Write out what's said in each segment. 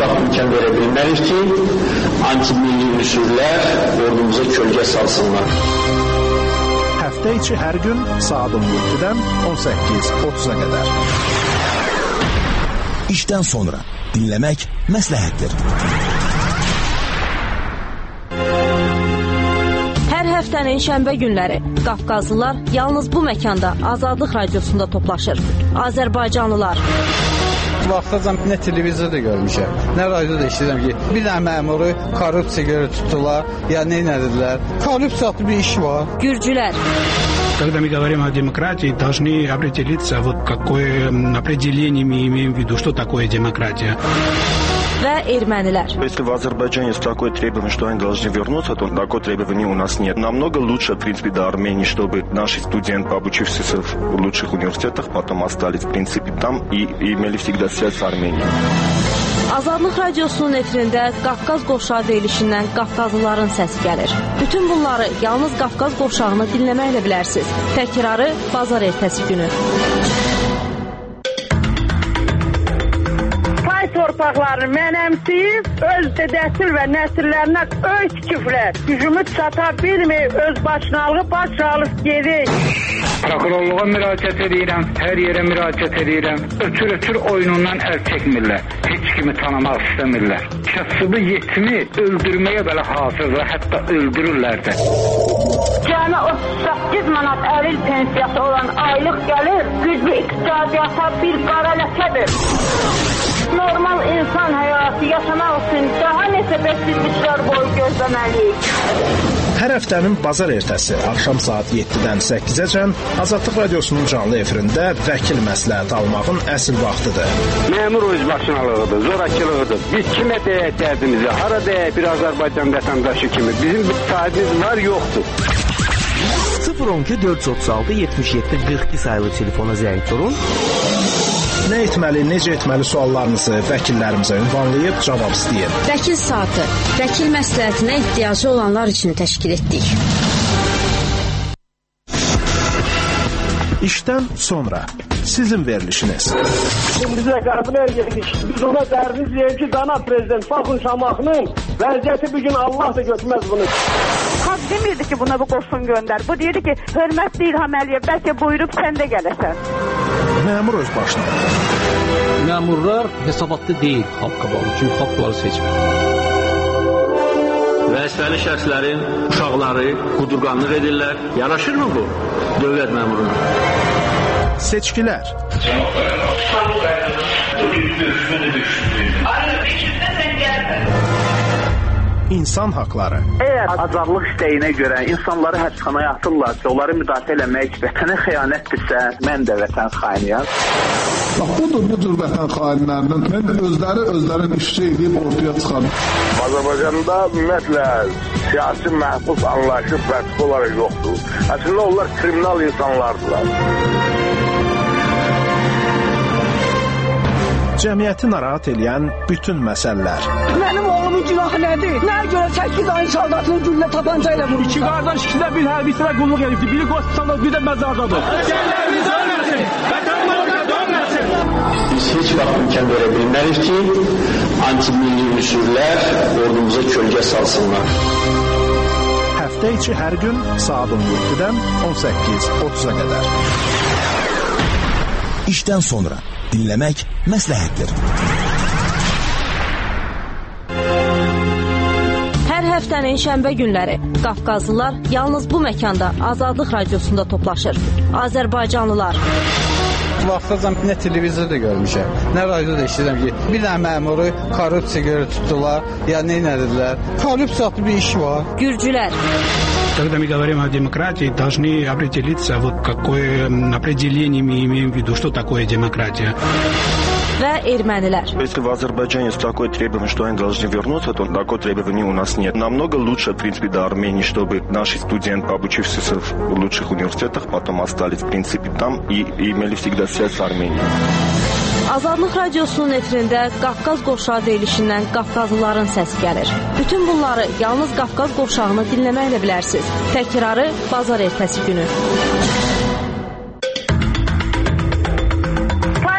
vaxt imkan verə bilmərik ki, antimilli ünsürlər ordumuza kölgə salsınlar. Həftə içi hər gün saat 17-dən 18:30-a qədər. İşdən sonra dinləmək məsləhətdir. Hər həftənin şənbə günləri Qafqazlılar yalnız bu məkanda Azadlıq Radiosunda toplaşır. Azərbaycanlılar. Vaxtacan nə televizorda görmüşəm, nə radioda eşidirəm ki, bir dənə məmuru korrupsiya görə tutdular, ya nə edilər? Korrupsiyalı bir iş var. Gürcülər. Когда мы говорим о демократии, должны определиться, вот какое определение мы имеем в виду, что такое демократия. Və ermənilər. Если в Азербайджане есть такое требование, что они должны вернуться, то такое требование у нас нет. Намного лучше, в принципе, до Армении, чтобы наши студенты, обучившиеся в лучших университетах, потом остались, в принципе, там и имели всегда связь с Арменией. Azadlıq Radiosunun efirində Qafqaz qovşağı deyilişindən Qafqazlıların səsi gəlir. Bütün bunları yalnız Qafqaz qovşağını dinləməklə bilərsiniz. Təkrarı bazar ertəsi günü. Torpaqlarını mənəmsiyib, öz dədəsil və nəsillərinə öz küfrlər, gücümüz çata bilmir, öz başınalığı baş alıb gedir. Prokurorluğa müraciət edirəm, hər yerə müraciət edirəm. Ötür oyunundan əl çəkmirlər, heç kimi tanımaq istəmirlər. Kasıbı yetimi öldürməyə belə hazırlar, hətta öldürürlər də. Cəmi 38 manat əril pensiyası olan aylıq gəlir, güclü iqtisadiyyata bir qara ləkədir. Normal insan həyatı yaşamaq üçün daha neçə bəsizliklər boyu gözləməliyik. Hər həftənin bazar ertəsi axşam saat 7-dən 8-əcən Azadlıq Radiosunun canlı efirində vəkil məsləhət almağın əsl vaxtıdır. Məmur özbaşınalığıdır, zorakılığıdır. Biz kimə deyək dərdimizi, hara deyək bir Azərbaycan vətəndaşı kimi. Bizim sahibimiz var, yoxdur. 012 436 77 42 sayılı telefona zəng vurun. Nə etməli, necə etməli suallarınızı vəkillərimizə ünvanlayıb cavab istəyin. Vəkil saatı, vəkil məsləhətinə ehtiyacı olanlar üçün təşkil etdik. İşdən sonra sizin verilişiniz. Bizə qəbul edirik. Biz ona dərdiz deyək ki, dana prezident Fakun Şamaxının vəziyyəti bir gün Allah da götürməz bunu. Xalq demirdi ki, buna bu qoşun göndər. Bu deyirdi ki, hörmətli İlham Əliyev, bəlkə buyurub sən də gələsən. Məmur öz başına. Məmurlar hesabatlı deyil xalqa bağlı, çünki xalq bunları seçmir. Vəzifəli şəxslərin uşaqları qudurqanlıq edirlər. Yaraşırmı bu dövlət məmuruna? Seçkilər. İnsan haqları. Əgər azadlıq istəyinə görə insanları həbsxanaya atırlarsa, onları müdafiə eləmək vətənə xəyanətdirsə, mən də vətən xainiyəm. Bax, bu cür vətən xainlərindən mən özlərin işçi edib ortaya çıxarım. Azərbaycanda ümumiyyətlə siyasi məhbus anlayışı pratik olaraq yoxdur. Əslində onlar kriminal insanlardılar. Cəmiyyəti narahat edən bütün məsələlər. Mənim oğlumun günahı nədir? Nəyə görə 8 ayın saldatını güllə tapanca ilə vurmuşlar? İki qardaş ikisində bir hərbisinə qulluk edibdir. Biri qospitalda, bir də məzardadır. Vətənlərimiz ölməsin! Vətənlərimiz ölməsin! Biz heç vaxt imkan verə bilmərik ki, antimilli ünsürlər ordumuza kölgə salsınlar. Həftə içi hər gün saat 17-dən 18:30-a qədər. İşdən sonra dinləmək məsləhətdir. Hər həftənin şənbə günləri Qafqazlılar yalnız bu məkanda Azadlıq Radiosunda toplaşır. Azərbaycanlılar. Vaxtacan nə televizorda görmüşəm, nə radioda eşidirəm ki, bir dənə məmuru korrupsiya görə tutdular, ya nə edilər? Korrupsiyalı bir iş var. Gürcülər. Когда мы говорим о демократии, должны определиться, вот какое определение мы имеем в виду, что такое демократия. Və ermənilər. Если в Азербайджане есть такое требование, что они должны вернуться, то такое требование у нас нет. Намного лучше, в принципе, до Армении, чтобы наши студенты, обучившиеся в лучших университетах, потом остались, в принципе, там и имели всегда связь с Арменией. Azadlıq Radiosunun efirində Qafqaz qovşağı deyilişindən Qafqazlıların səsi gəlir. Bütün bunları yalnız Qafqaz qovşağını dinləməklə bilərsiniz. Təkrarı bazar ertəsi günü.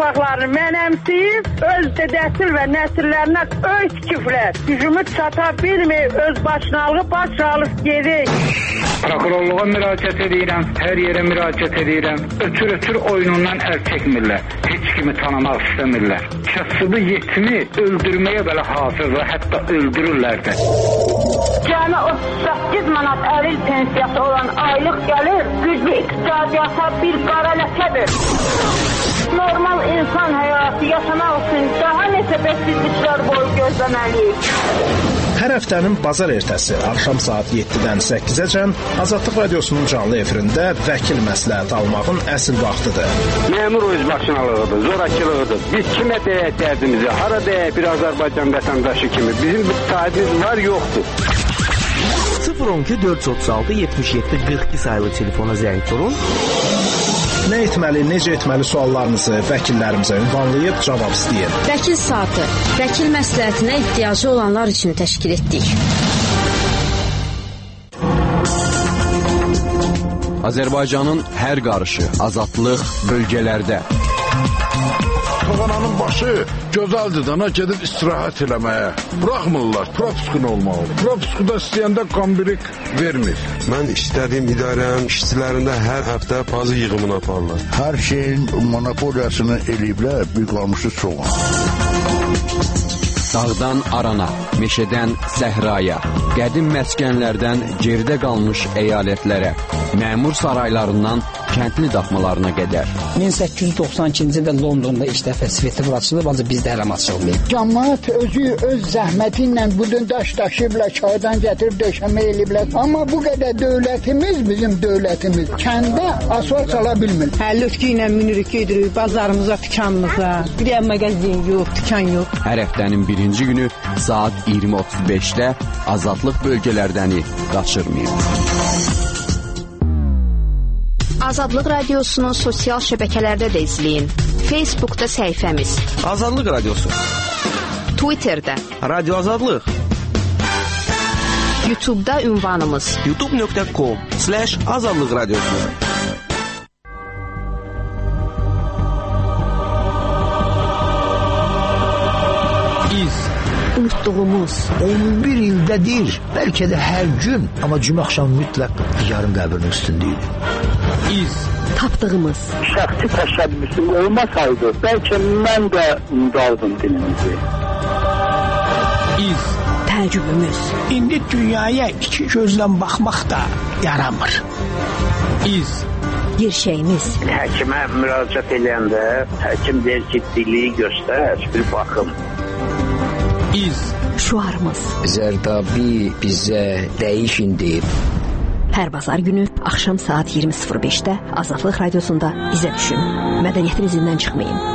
torpaqlarını mənəmsəyib, öz dədəsil və nəsillərinə öy tikiblər. Gücümü çata bilməyib, öz başınalığı baş alıb gedik. Prokurorluğa müraciət edirəm, hər yerə müraciət edirəm. Ötür oyunundan əl çəkmirlər. Heç kimi tanımaq istəmirlər. Kasıbı yetimi öldürməyə belə hazırlar, hətta öldürürlər də. Cəmi 38 manat əril pensiyası olan aylıq gəlir, güclü iqtisadiyyata bir qara ləkədir. Normal insan həyatı yaşamaq üçün daha neçə bəsizliklər boyu gözləməliyik. Hər həftənin bazar ertəsi axşam saat 7-dən 8-əcən Azadlıq Radiosunun canlı efirində vəkil məsləhəti almağın əsl vaxtıdır. Məmur özbaşınalığıdır, zorakılığıdır. Biz kimə deyək dərdimizi, hara deyək bir Azərbaycan vətəndaşı kimi. Bizim sahibimiz var, yoxdur. 012 436 77 42 sayılı telefona zəng vurun. Nə etməli, necə etməli suallarınızı vəkillərimizə ünvanlayıb cavab istəyin. Vəkil saatı, vəkil məsləhətinə ehtiyacı olanlar üçün təşkil etdik. Azərbaycanın hər qarışı, azadlıq bölgələrdə. Kovananın başı gözəldir dana gedib istirahət eləməyə. Buraxmırlar, propiskun olmalıdır. Propiskuda istəyəndə qambirik vermir. Mən istədiyim idarənin işçilərində hər həftə pazı yığımını aparırlar. Hər şeyin monopoliyasını eləyiblər, bir qalmışı çox. Dağdan arana, meşədən səhraya, qədim məskənlərdən geridə qalmış əyalətlərə, məmur saraylarından kəndli daxmalarına qədər. 1892-ci ildə Londonda ilk dəfə svetofor açılıb, ancaq bizdə hələm açılmayıb. Cəmaət özü öz zəhməti ilə budun daş daşıyıblar, çaydan gətirib döşəmə eləyiblər. Amma bu qədər dövlətimiz, bizim dövlətimiz kəndə asfalt sala bilmir. Həllötkü ilə minirik gedirik bazarımıza, dükanımıza. Bir yer mağazin yox, dükan yox. Hər həftənin birinci günü saat 20:35-də Azadlıq bölgələrdəni qaçırmayın. Azadlıq Radiosunu sosial şəbəkələrdə də izləyin. Facebookda səhifəmiz Azadlıq Radiosu, Twitterdə Radio Azadlıq, YouTube'da ünvanımız youtube.com/Azadlıq Radiosu. Unutduğumuz 11 ildədir, bəlkə də hər gün, amma cümə axşamı mütləq yarın qəbrinin üstündəydi. Tapdığımız şəxsi təşəbbüsüm olmasaydı, bəlkə mən də unudardım dilimizi. Təəccübümüz. İndi dünyaya iki gözlə baxmaq da yaramır. Gerçəyimiz. Həkimə müraciət edəndə həkim deyir ki, dili göstər, bir baxım. Şuarımız. Zərdabi bizə dəyişin deyib. Hər bazar günü axşam saat 20:05-də Azadlıq Radiosunda izə düşün. Mədəniyyətin izindən çıxmayın.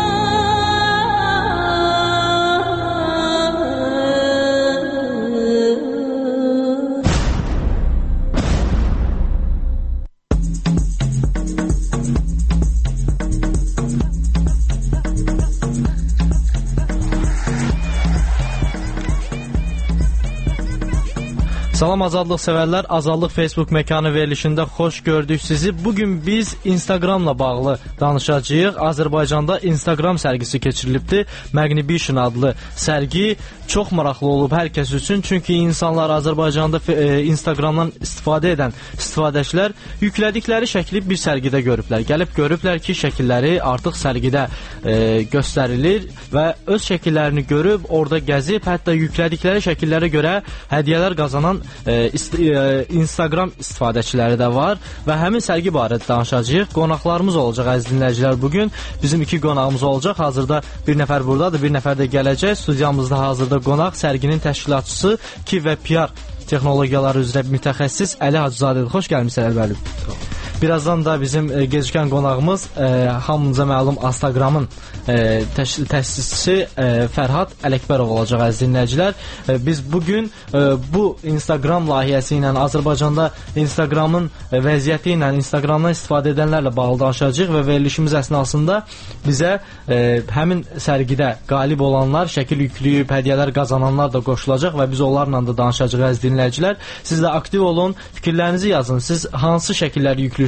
Salam Azadlıq sevərlər, Azadlıq Facebook məkanı verilişində xoş gördük sizi. Bugün biz Instagramla bağlı danışacağıq. Azərbaycanda Instagram sərgisi keçirilibdir. Magnification adlı sərgi çox maraqlı olub hər kəs üçün. Çünki insanlar Azərbaycanda Instagramdan istifadə edən istifadəçilər yüklədikləri şəkli bir sərgidə görüblər. Gəlib görüblər ki, şəkilləri artıq sərgidə göstərilir və öz şəkillərini görüb, orada gəzib, hətta yüklədikləri şəkillərə görə hədiyyələr qazanan Instagram istifadəçiləri də var və həmin sərgi barədə danışacağıq. Qonaqlarımız olacaq əziz dinləyicilər bugün. Bizim iki qonağımız olacaq. Hazırda bir nəfər buradadır, bir nəfər də gələcək. Studiyamızda hazırda qonaq sərginin təşkilatçısı KİV və PR texnologiyaları üzrə mütəxəssis Əli Hacızadədir. Xoş gəlmisiniz Əli bəy. Birazdan da bizim gecikən qonağımız hamımıza məlum Instagramın təsisçisi Fərhad Ələkbərov olacaq əziz dinləyicilər. Biz bugün bu Instagram layihəsi ilə Azərbaycanda Instagramın vəziyyəti ilə Instagramdan istifadə edənlərlə bağlı danışacağıq və verilişimiz əsnasında bizə həmin sərgidə qalib olanlar, şəkil yükləyib, hədiyyələr qazananlar da qoşulacaq və biz onlarla da danışacağıq əziz dinləyicilər. Siz də aktiv olun, fikirlərinizi yazın. Siz hansı şəkilləri yüklüyürsünüz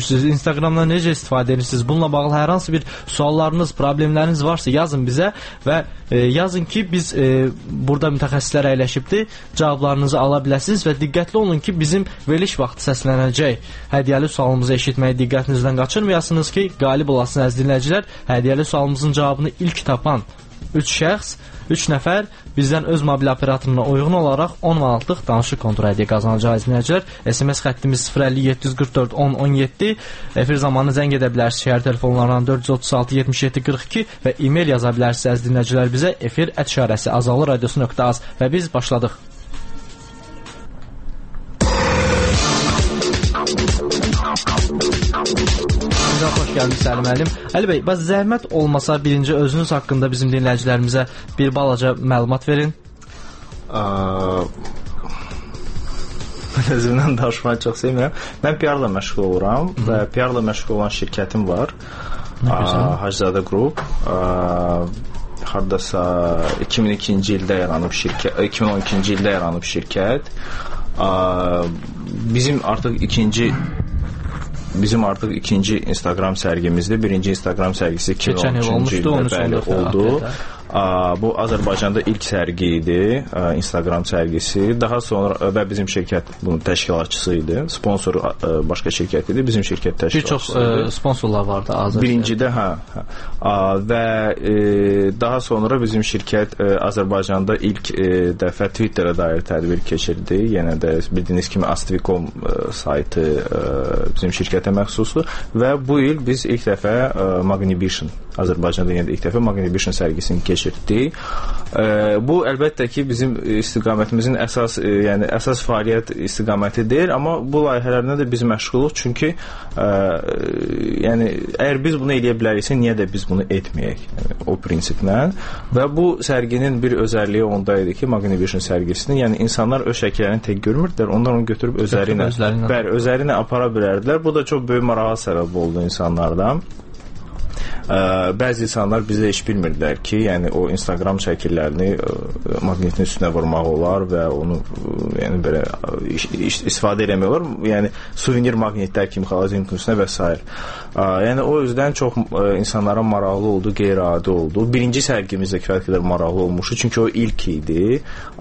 düşünürsünüz? Instagramdan necə istifadə edirsiniz? Bununla bağlı hər hansı bir suallarınız, problemləriniz varsa yazın bizə və yazın ki, biz burada mütəxəssislər əyləşibdir, cavablarınızı ala biləsiniz və diqqətli olun ki, bizim veriliş vaxtı səslənəcək hədiyyəli sualımızı eşitməyi diqqətinizdən qaçırmayasınız ki, qalib olasınız əziz dinləyicilər. Hədiyyəli sualımızın cavabını ilk tapan 3 şəxs, 3 nəfər bizdən öz mobil operatoruna uyğun olaraq 10 manatlıq danışıq kontur hədiyyə qazanacaq əziz dinləyicilər. SMS xəttimiz 050 744 10 17. Efir zamanı zəng edə bilərsiniz şəhər telefonlarından 436 77 42 və e-mail yaza bilərsiniz əziz dinləyicilər bizə efir@azallıradiosu.az və biz başladıq. Xoş gəldiniz Səlim müəllim. Əli bəy, bəs zəhmət olmasa birinci özünüz haqqında bizim dinləyicilərimizə bir balaca məlumat verin. Özümdən danışmağı çox sevmirəm. Mən PR-la məşğul oluram və PR-la məşğul olan şirkətim var. Hacızadə Group. Hardasa 2002-ci ildə yaranıb şirkət, 2012-ci ildə yaranıb şirkət. Bizim artıq ikinci Instagram sərgimizdir. Birinci Instagram sərgisi 2013-cü ildə oldu. Bu Azərbaycanda ilk sərgi idi, Instagram sərgisi. Daha sonra və bizim şirkət bunun təşkilatçısı idi. Sponsoru başqa şirkət idi, bizim şirkət təşkilatçısı idi. Bir çox sponsorlar vardı Azərbaycanda. Birincidə, və daha sonra bizim şirkət Azərbaycanda ilk dəfə Twitterə dair tədbir keçirdi. Yenə də bildiyiniz kimi Astvi.com saytı bizim şirkətə məxsusdur və bu il biz ilk dəfə Magnivision, Azərbaycanda yenə də ilk dəfə Magnivision sərgisini keçirdik. Bu əlbəttə ki, bizim istiqamətimizin əsas fəaliyyət istiqaməti deyil, amma bu layihələrlə də biz məşğuluq, çünki əgər biz bunu eləyə biləriksə, niyə də biz bunu etməyək, o prinsiplə. Və bu sərginin bir özəlliyi onda idi ki, Magnivision sərgisinin, yəni insanlar öz şəkillərini tək görmürdülər, onlar onu götürüb özlərinə apara bilərdilər. Bu da çox böyük marağa səbəb oldu insanlardan. Bəzi insanlar bizə heç bilmirdilər ki, yəni o Instagram şəkillərini maqnitin üstünə vurmaq olar və onu belə istifadə eləmək olar. Yəni suvenir maqnitlər kimi xalaziyin üstünə və s. Yəni o yüzdən çox insanlara maraqlı oldu, qeyri-adi oldu. Birinci sərgimizdə kifayət qədər maraqlı olmuşdu, çünki o ilk idi.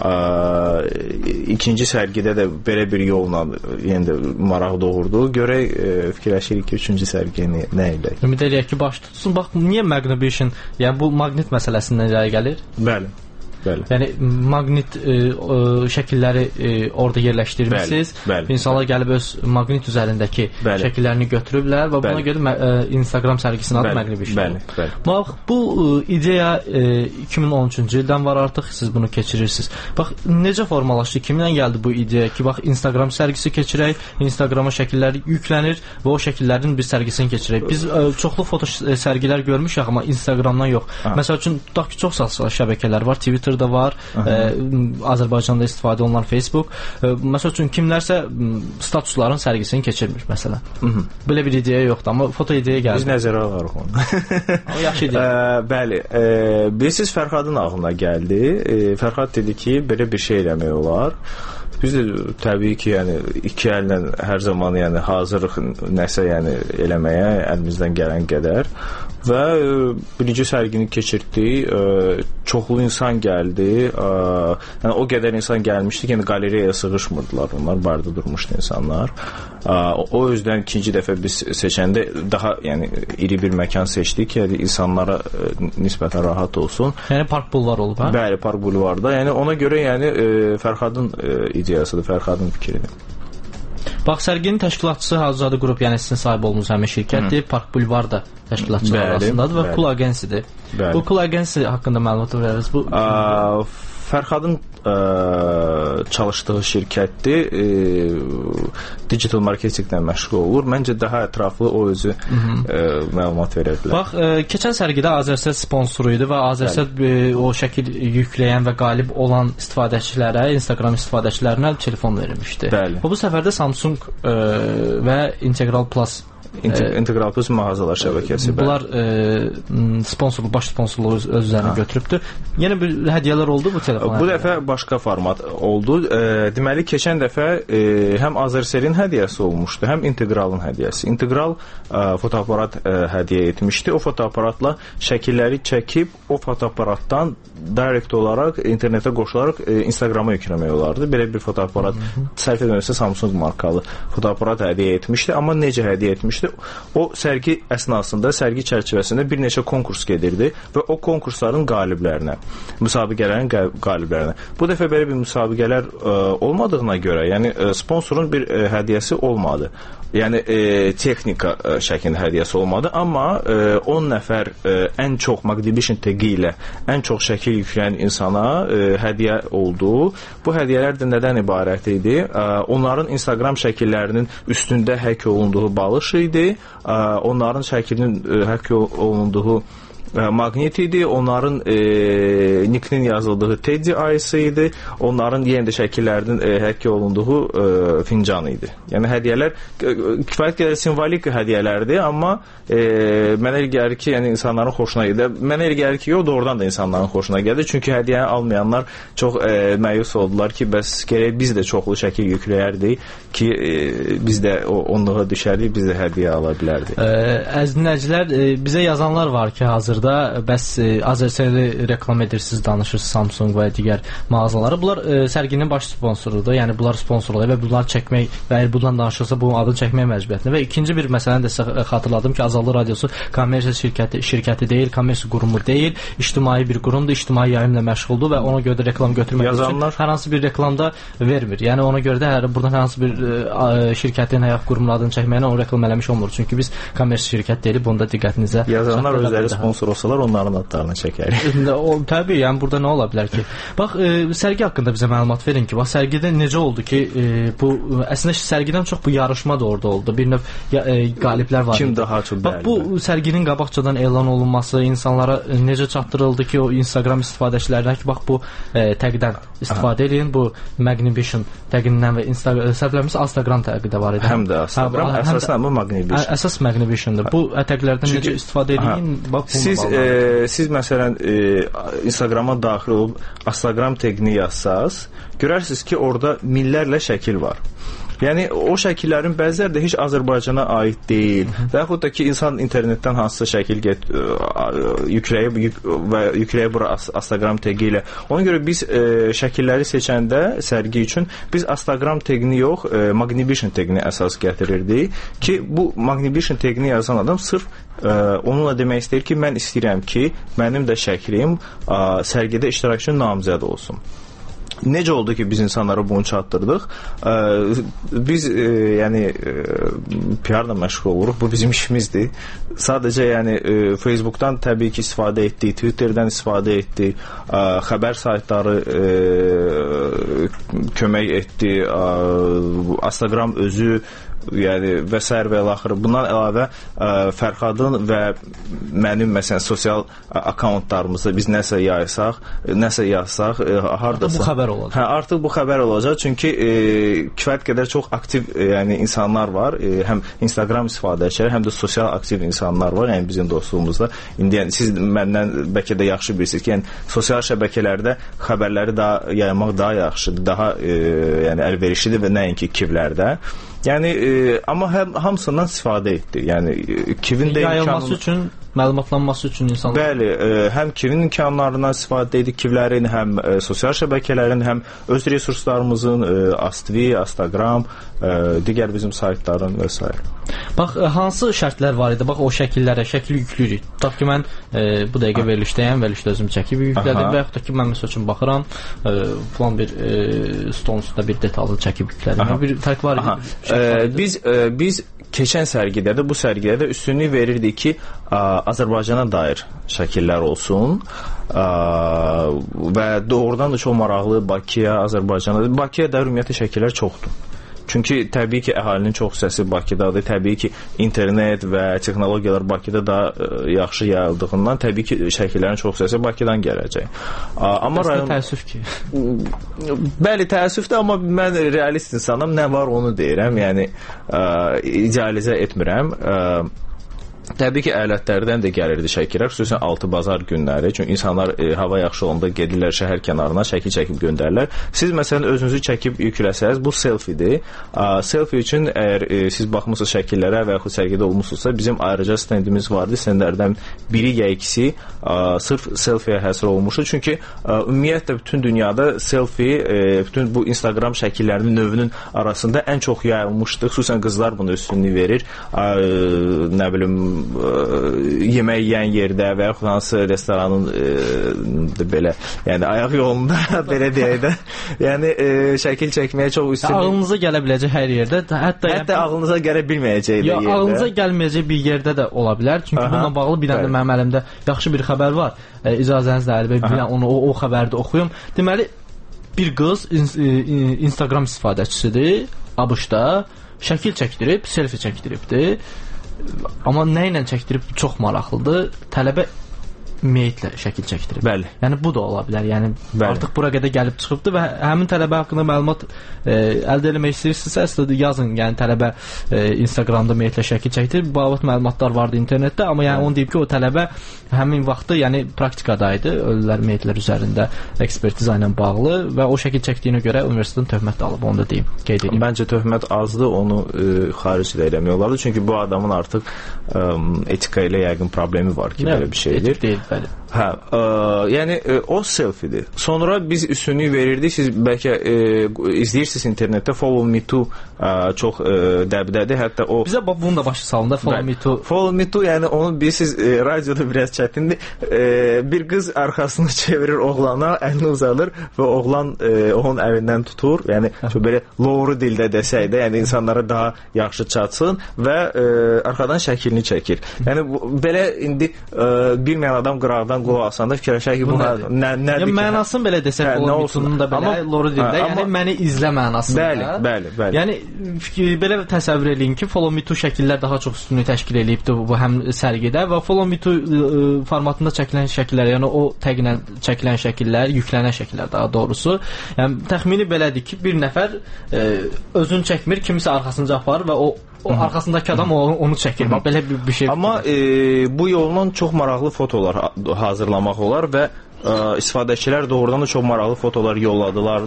İkinci sərgidə də belə bir yolla yenə də maraq doğurdu. Görək, fikirləşirik ki, üçüncü sərgiyə nə edək. Ümid eləyək ki, baş tutsun. Bax, niyə Magnivision, yəni bu maqnit məsələsindən irəli gəlir? Bəli. Yəni maqnit şəkilləri orada yerləşdirmişsiniz. İnsanlar gəlib öz maqnit üzərindəki şəkillərini götürüblər və buna görə Instagram sərgisinin adı Magnivision. Bax, bu ideya 2013-cü ildən var artıq, siz bunu keçirirsiniz. Bax, necə formalaşdı, kimdən gəldi bu ideya ki, bax, Instagram sərgisi keçirək, Instagrama şəkilləri yüklənir və o şəkillərin bir sərgisini keçirək. Biz çoxlu foto sərgilər görmüşük, amma Instagramdan yox. Məsəl üçün, tutaq ki, çox şəbəkələr var, Twitter da var, Azərbaycanda istifadə olunan Facebook. Məsəl üçün, kimlərsə statusların sərgisini keçirmir, məsələn. Belə bir ideya yoxdur, amma foto ideya gəldi. Biz nəzərə alarıq onu. Yaxşı ideya. Bəli. Bilirsiniz, Fərhadın ağlına gəldi. Fərhad dedi ki, belə bir şey eləmək olar. Biz də təbii ki, yəni iki əllə hər zaman yəni hazırıq nəsə yəni eləməyə, əlimizdən gələn qədər. Və birinci sərgini keçirdik. Çoxlu insan gəldi. Yəni o qədər insan gəlmişdi ki, yəni qalereyaya sığışmırdılar. Onlar barda durmuşdu insanlar. O yüzdən ikinci dəfə biz seçəndə daha yəni iri bir məkan seçdik ki, yəni insanlara nisbətən rahat olsun. Yəni Park Bulvar olub, hə? Bəli, Park Bulvarda. Yəni ona görə yəni Fərhadın ideyasıdır, Fərhadın fikridir. Bax, sərginin təşkilatçısı Hacızadə Qrup, yəni sizin sahib olduğunuz həmin şirkətdir. Park Bulvarda təşkilatçılar arasındadır və Cool Agency-dir. Bu Cool Agency haqqında məlumat verərsiniz. Bu Fərhadın çalışdığı şirkətdir. Digital marketinglə məşğul olur. Məncə daha ətraflı o özü məlumat verə bilər. Bax, keçən sərgidə Azərset sponsoru idi və Azərset o şəkil yükləyən və qalib olan istifadəçilərə, Instagram istifadəçilərinə telefon verilmişdi. Bəli. Bu səfərdə Samsung və Integral Plus İntegral Plus mağazalar şəbəkəsi. Bunlar sponsorluq, baş sponsorluğu öz üzərinə götürübdür. Yenə bir hədiyyələr oldu bu telefona? Bu dəfə başqa format oldu. Deməli, keçən dəfə həm Azerselin hədiyyəsi olmuşdu, həm İntegralın hədiyyəsi. İntegral fotoaparat hədiyyə etmişdi. O fotoaparatla şəkilləri çəkib, o fotoaparatdan direkt olaraq internetə qoşularaq Instagrama yükləmək olardı. Belə bir fotoaparat, səhv etmirəmsə Samsung markalı fotoaparat hədiyyə etmişdi. Amma necə hədiyyə etmişdi? O sərgi əsnasında, sərgi çərçivəsində bir neçə konkurs gedirdi və o konkursların qaliblərinə, müsabiqələrin qaliblərinə. Bu dəfə belə bir müsabiqələr olmadığına görə, yəni sponsorun bir hədiyyəsi olmadı. Yəni texnika şəklində hədiyyəsi olmadı, amma 10 nəfər ən çox Magnivision təqi ilə ən çox şəkil yükləyən insana hədiyyə oldu. Bu hədiyyələr də nədən ibarət idi? Onların Instagram şəkillərinin üstündə həkk olunduğu balış idi. Onların şəklinin həkk olunduğu maqnit idi, onların nicknin yazıldığı Teddy ayısı idi, onların yenə də şəkillərinin həkk olunduğu fincan idi. Yəni hədiyyələr kifayət qədər simvolik hədiyyələrdir, amma mənə elə gəlir ki, yəni insanların xoşuna gedir. Mənə elə gəlir ki, doğrudan da insanların xoşuna gəlir. Çünki hədiyyəni almayanlar çox məyus oldular ki, bəs gərək biz də çoxlu şəkil yükləyərdik ki, biz də onluğa düşərdik, biz də hədiyyə ala bilərdik. Əziz dinləyicilər, bizə yazanlar var ki, hazırda bəs Azersel'i reklam edirsiniz, danışırsınız Samsung və digər mağazaları. Bunlar sərginin baş sponsorudur. Yəni bunlar sponsorluq və bunlar çəkmək və əgər bundan danışırsa bu adını çəkmək məcburiyyətində. Və ikinci bir məsələni də sizə xatırladım ki, Azadlıq Radiosu kommersiya şirkəti deyil, kommersiya qurumu deyil, ictimai bir qurumdur, ictimai yayımla məşğuldur və ona görə də reklam götürmək üçün hər hansı bir reklamda vermir. Yəni ona görə də buradan hər hansı bir şirkətin həyat qurumunun adını çəkməyinə onu reklam eləmiş olmur. Çünki biz kommersiya şirkət deyilik, bunda diqqətinizə yazanlar özləri sponsor olsalar onların adlarını çəkərik. Təbii, yəni burada nə ola bilər ki? Bax, sərgi haqqında bizə məlumat verin ki, bax sərgidə necə oldu ki, bu əslində sərgidən çox bu yarışma da orada oldu. Bir növ qaliblər var. Kim daha çox bax, bu sərginin qabaqcadan elan olunması insanlara necə çatdırıldı ki, o Instagram istifadəçilərinə ki, bax bu təqdən istifadə edin, bu Magnivision təqindən və Instagram təqi də var idi. Həm də Instagram, əsasən bu Magnivision. Əsas Magnivisiondur. Bu təqlərdən necə istifadə edin? Bax, siz məsələn Instagrama daxil olub Instagram təqini yazsaz, görərsiniz ki, orada minlərlə şəkil var. Yəni o şəkillərin bəziləri də heç Azərbaycana aid deyil. Və yaxud da ki, insan internetdən hansısa şəkil yükləyib bura Instagram təqi ilə. Ona görə biz şəkilləri seçəndə sərgi üçün biz Instagram təqini yox, Magnivision təqini əsas gətirirdik ki, bu Magnivision təqini yazan adam sırf onunla demək istəyir ki, mən istəyirəm ki, mənim də şəklim sərgidə iştirak üçün namizəd olsun. Necə oldu ki, biz insanlara bunu çatdırdıq? Biz yəni PR-la məşğul oluruq. Bu bizim işimizdir. Sadəcə yəni Facebookdan təbii ki istifadə etdik, Twitterdən istifadə etdik, xəbər saytları kömək etdi, Instagram özü, yəni və sair və axırı. Bundan əlavə Fərhadın və mənim məsələn sosial akkauntlarımızda biz nəsə yazsaq, hardasa bu xəbər olacaq. Hə, artıq bu xəbər olacaq. Çünki kifayət qədər çox aktiv yəni insanlar var. Həm Instagram istifadəçiləri, həm də sosial aktiv insanlar var. Yəni bizim dostluğumuzda. İndi yəni siz məndən bəlkə də yaxşı bilirsiniz ki, yəni sosial şəbəkələrdə xəbərləri daha yaymaq daha yaxşıdır, daha yəni əlverişlidir və nəinki kivlərdə. Yəni amma hamısından istifadə etdi. Yəni kivin də yayılması üçün, məlumatlanması üçün insanlar. Bəli, həm kivin imkanlarından istifadə etdik, kivlərin, həm sosial şəbəkələrin, həm öz resurslarımızın, Astvi, Instagram, digər bizim saytların və s. Bax, hansı şərtlər var idi? Bax, o şəkillərə şəkil yüklüyük. Tutaq ki, mən bu dəqiqə verilişdəyəm, verilişdə özüm çəkib yüklədim və yaxud da ki, mən məsəl üçün baxıram, falan bir stolun üstündə bir detallı çəkib yüklədim. Bir fərq var idi? Biz keçən sərgidə də, bu sərgidə də üstünlük verirdik ki, Azərbaycana dair şəkillər olsun və doğrudan da çox maraqlı Bakıya, Azərbaycana. Bakıya dair ümumiyyətlə şəkillər çoxdur. Çünki təbii ki, əhalinin çox hissəsi Bakıdadır. Təbii ki, internet və texnologiyalar Bakıda daha yaxşı yayıldığından təbii ki, şəkillərin çox hissəsi Bakıdan gələcək. Amma rayon təəssüf ki. Bəli, təəssüfdür, amma mən realist insanam. Nə var onu deyirəm. Yəni idealizə etmirəm. Təbii ki, əyalətlərdən də gəlirdi şəkillər, xüsusən altı bazar günləri. Çünki insanlar hava yaxşı olanda gedirlər şəhər kənarına, şəkil çəkib göndərirlər. Siz məsələn özünüzü çəkib yükləsəz, bu selfie-dir. Selfie üçün əgər siz baxmısınız şəkillərə və yaxud sərgidə olmusunuzsa, bizim ayrıca stendimiz vardı. Stendlərdən biri ya ikisi sırf selfie-yə həsr olmuşdu. Çünki ümumiyyətlə bütün dünyada selfie, bütün bu Instagram şəkillərinin növünün arasında ən çox yayılmışdı. Xüsusən qızlar buna üstünlük verir. Nə bilim, yemək yeyən yerdə və yaxud hansı restoranın belə, yəni ayaq yolunda belə deyək də, yəni şəkil çəkməyə çox üstünlük. Ağlınıza gələ biləcək hər yerdə, hətta ağlınıza gələ bilməyəcək yerdə. Ağlınıza gəlməyəcək bir yerdə də ola bilər. Çünki bununla bağlı bir dənə mənim əlimdə yaxşı bir xəbər var. İcazənizlə Əli bəy, bir onu o xəbərdə oxuyum. Deməli, bir qız Instagram istifadəçisidir, ABŞ-da şəkil çəkdirib, selfie çəkdiribdir. Amma nə ilə çəkdirib çox maraqlıdır. Tələbə meyitlə şəkil çəkdirib. Bəli. Yəni bu da ola bilər. Yəni artıq bura qədər gəlib çıxıbdı və həmin tələbə haqqında məlumat əldə etmək istəyirsinizsə, yazın. Yəni tələbə Instagramda meyitlə şəkil çəkdirib. Bu məlumatlar vardı internetdə, amma yəni onu deyib ki, o tələbə həmin vaxtı, yəni praktikadaydı, ölülər meyitlər üzərində ekspertiza ilə bağlı və o şəkil çəkdiyinə görə universitetdən töhmət alıb, onu da deyim, qeyd edeyim. Məncə töhmət azdır, onu xaricdə eləmək olardı. Çünki bu adamın artıq etika ilə yəqin problemi var ki, belə bir şeydir. Etik deyil. Bəli. Hə, yəni o selfie-dir. Sonra biz üstünlük verirdik. Siz bəlkə izləyirsiniz internetdə Follow Me Too çox dəbdədir. Hətta o bizə bunu da başa salın da Follow Me Too. Follow Me Too, yəni onu bilirsiniz, radioda biraz çətindir. Bir qız arxasını çevirir oğlana, əlini uzalır və oğlan onun əlindən tutur. Yəni belə loğru dildə desək də, yəni insanlara daha yaxşı çatsın və arxadan şəklini çəkir. Yəni belə indi bilməyən adam qıraqdan qulaq asanda fikirləşər ki, buna nədir ki? Mənasını belə desək, Follow Me Too-nun da belə loğru dildə, yəni məni izlə mənasında. Bəli. Yəni belə təsəvvür eləyin ki, Follow Me Too şəkillər daha çox üstünlük təşkil edibdi bu həm sərgidə və Follow Me Too formatında çəkilən şəkillər, yəni o təqlə çəkilən şəkillər, yüklənən şəkillər daha doğrusu. Yəni təxmini belədir ki, bir nəfər özünü çəkmir, kimisə arxasınca aparır və o arxasındakı adam onu çəkir. Belə bir şey. Amma bu yolla çox maraqlı fotolar hazırlamaq olar və istifadəçilər doğrudan da çox maraqlı fotolar yolladılar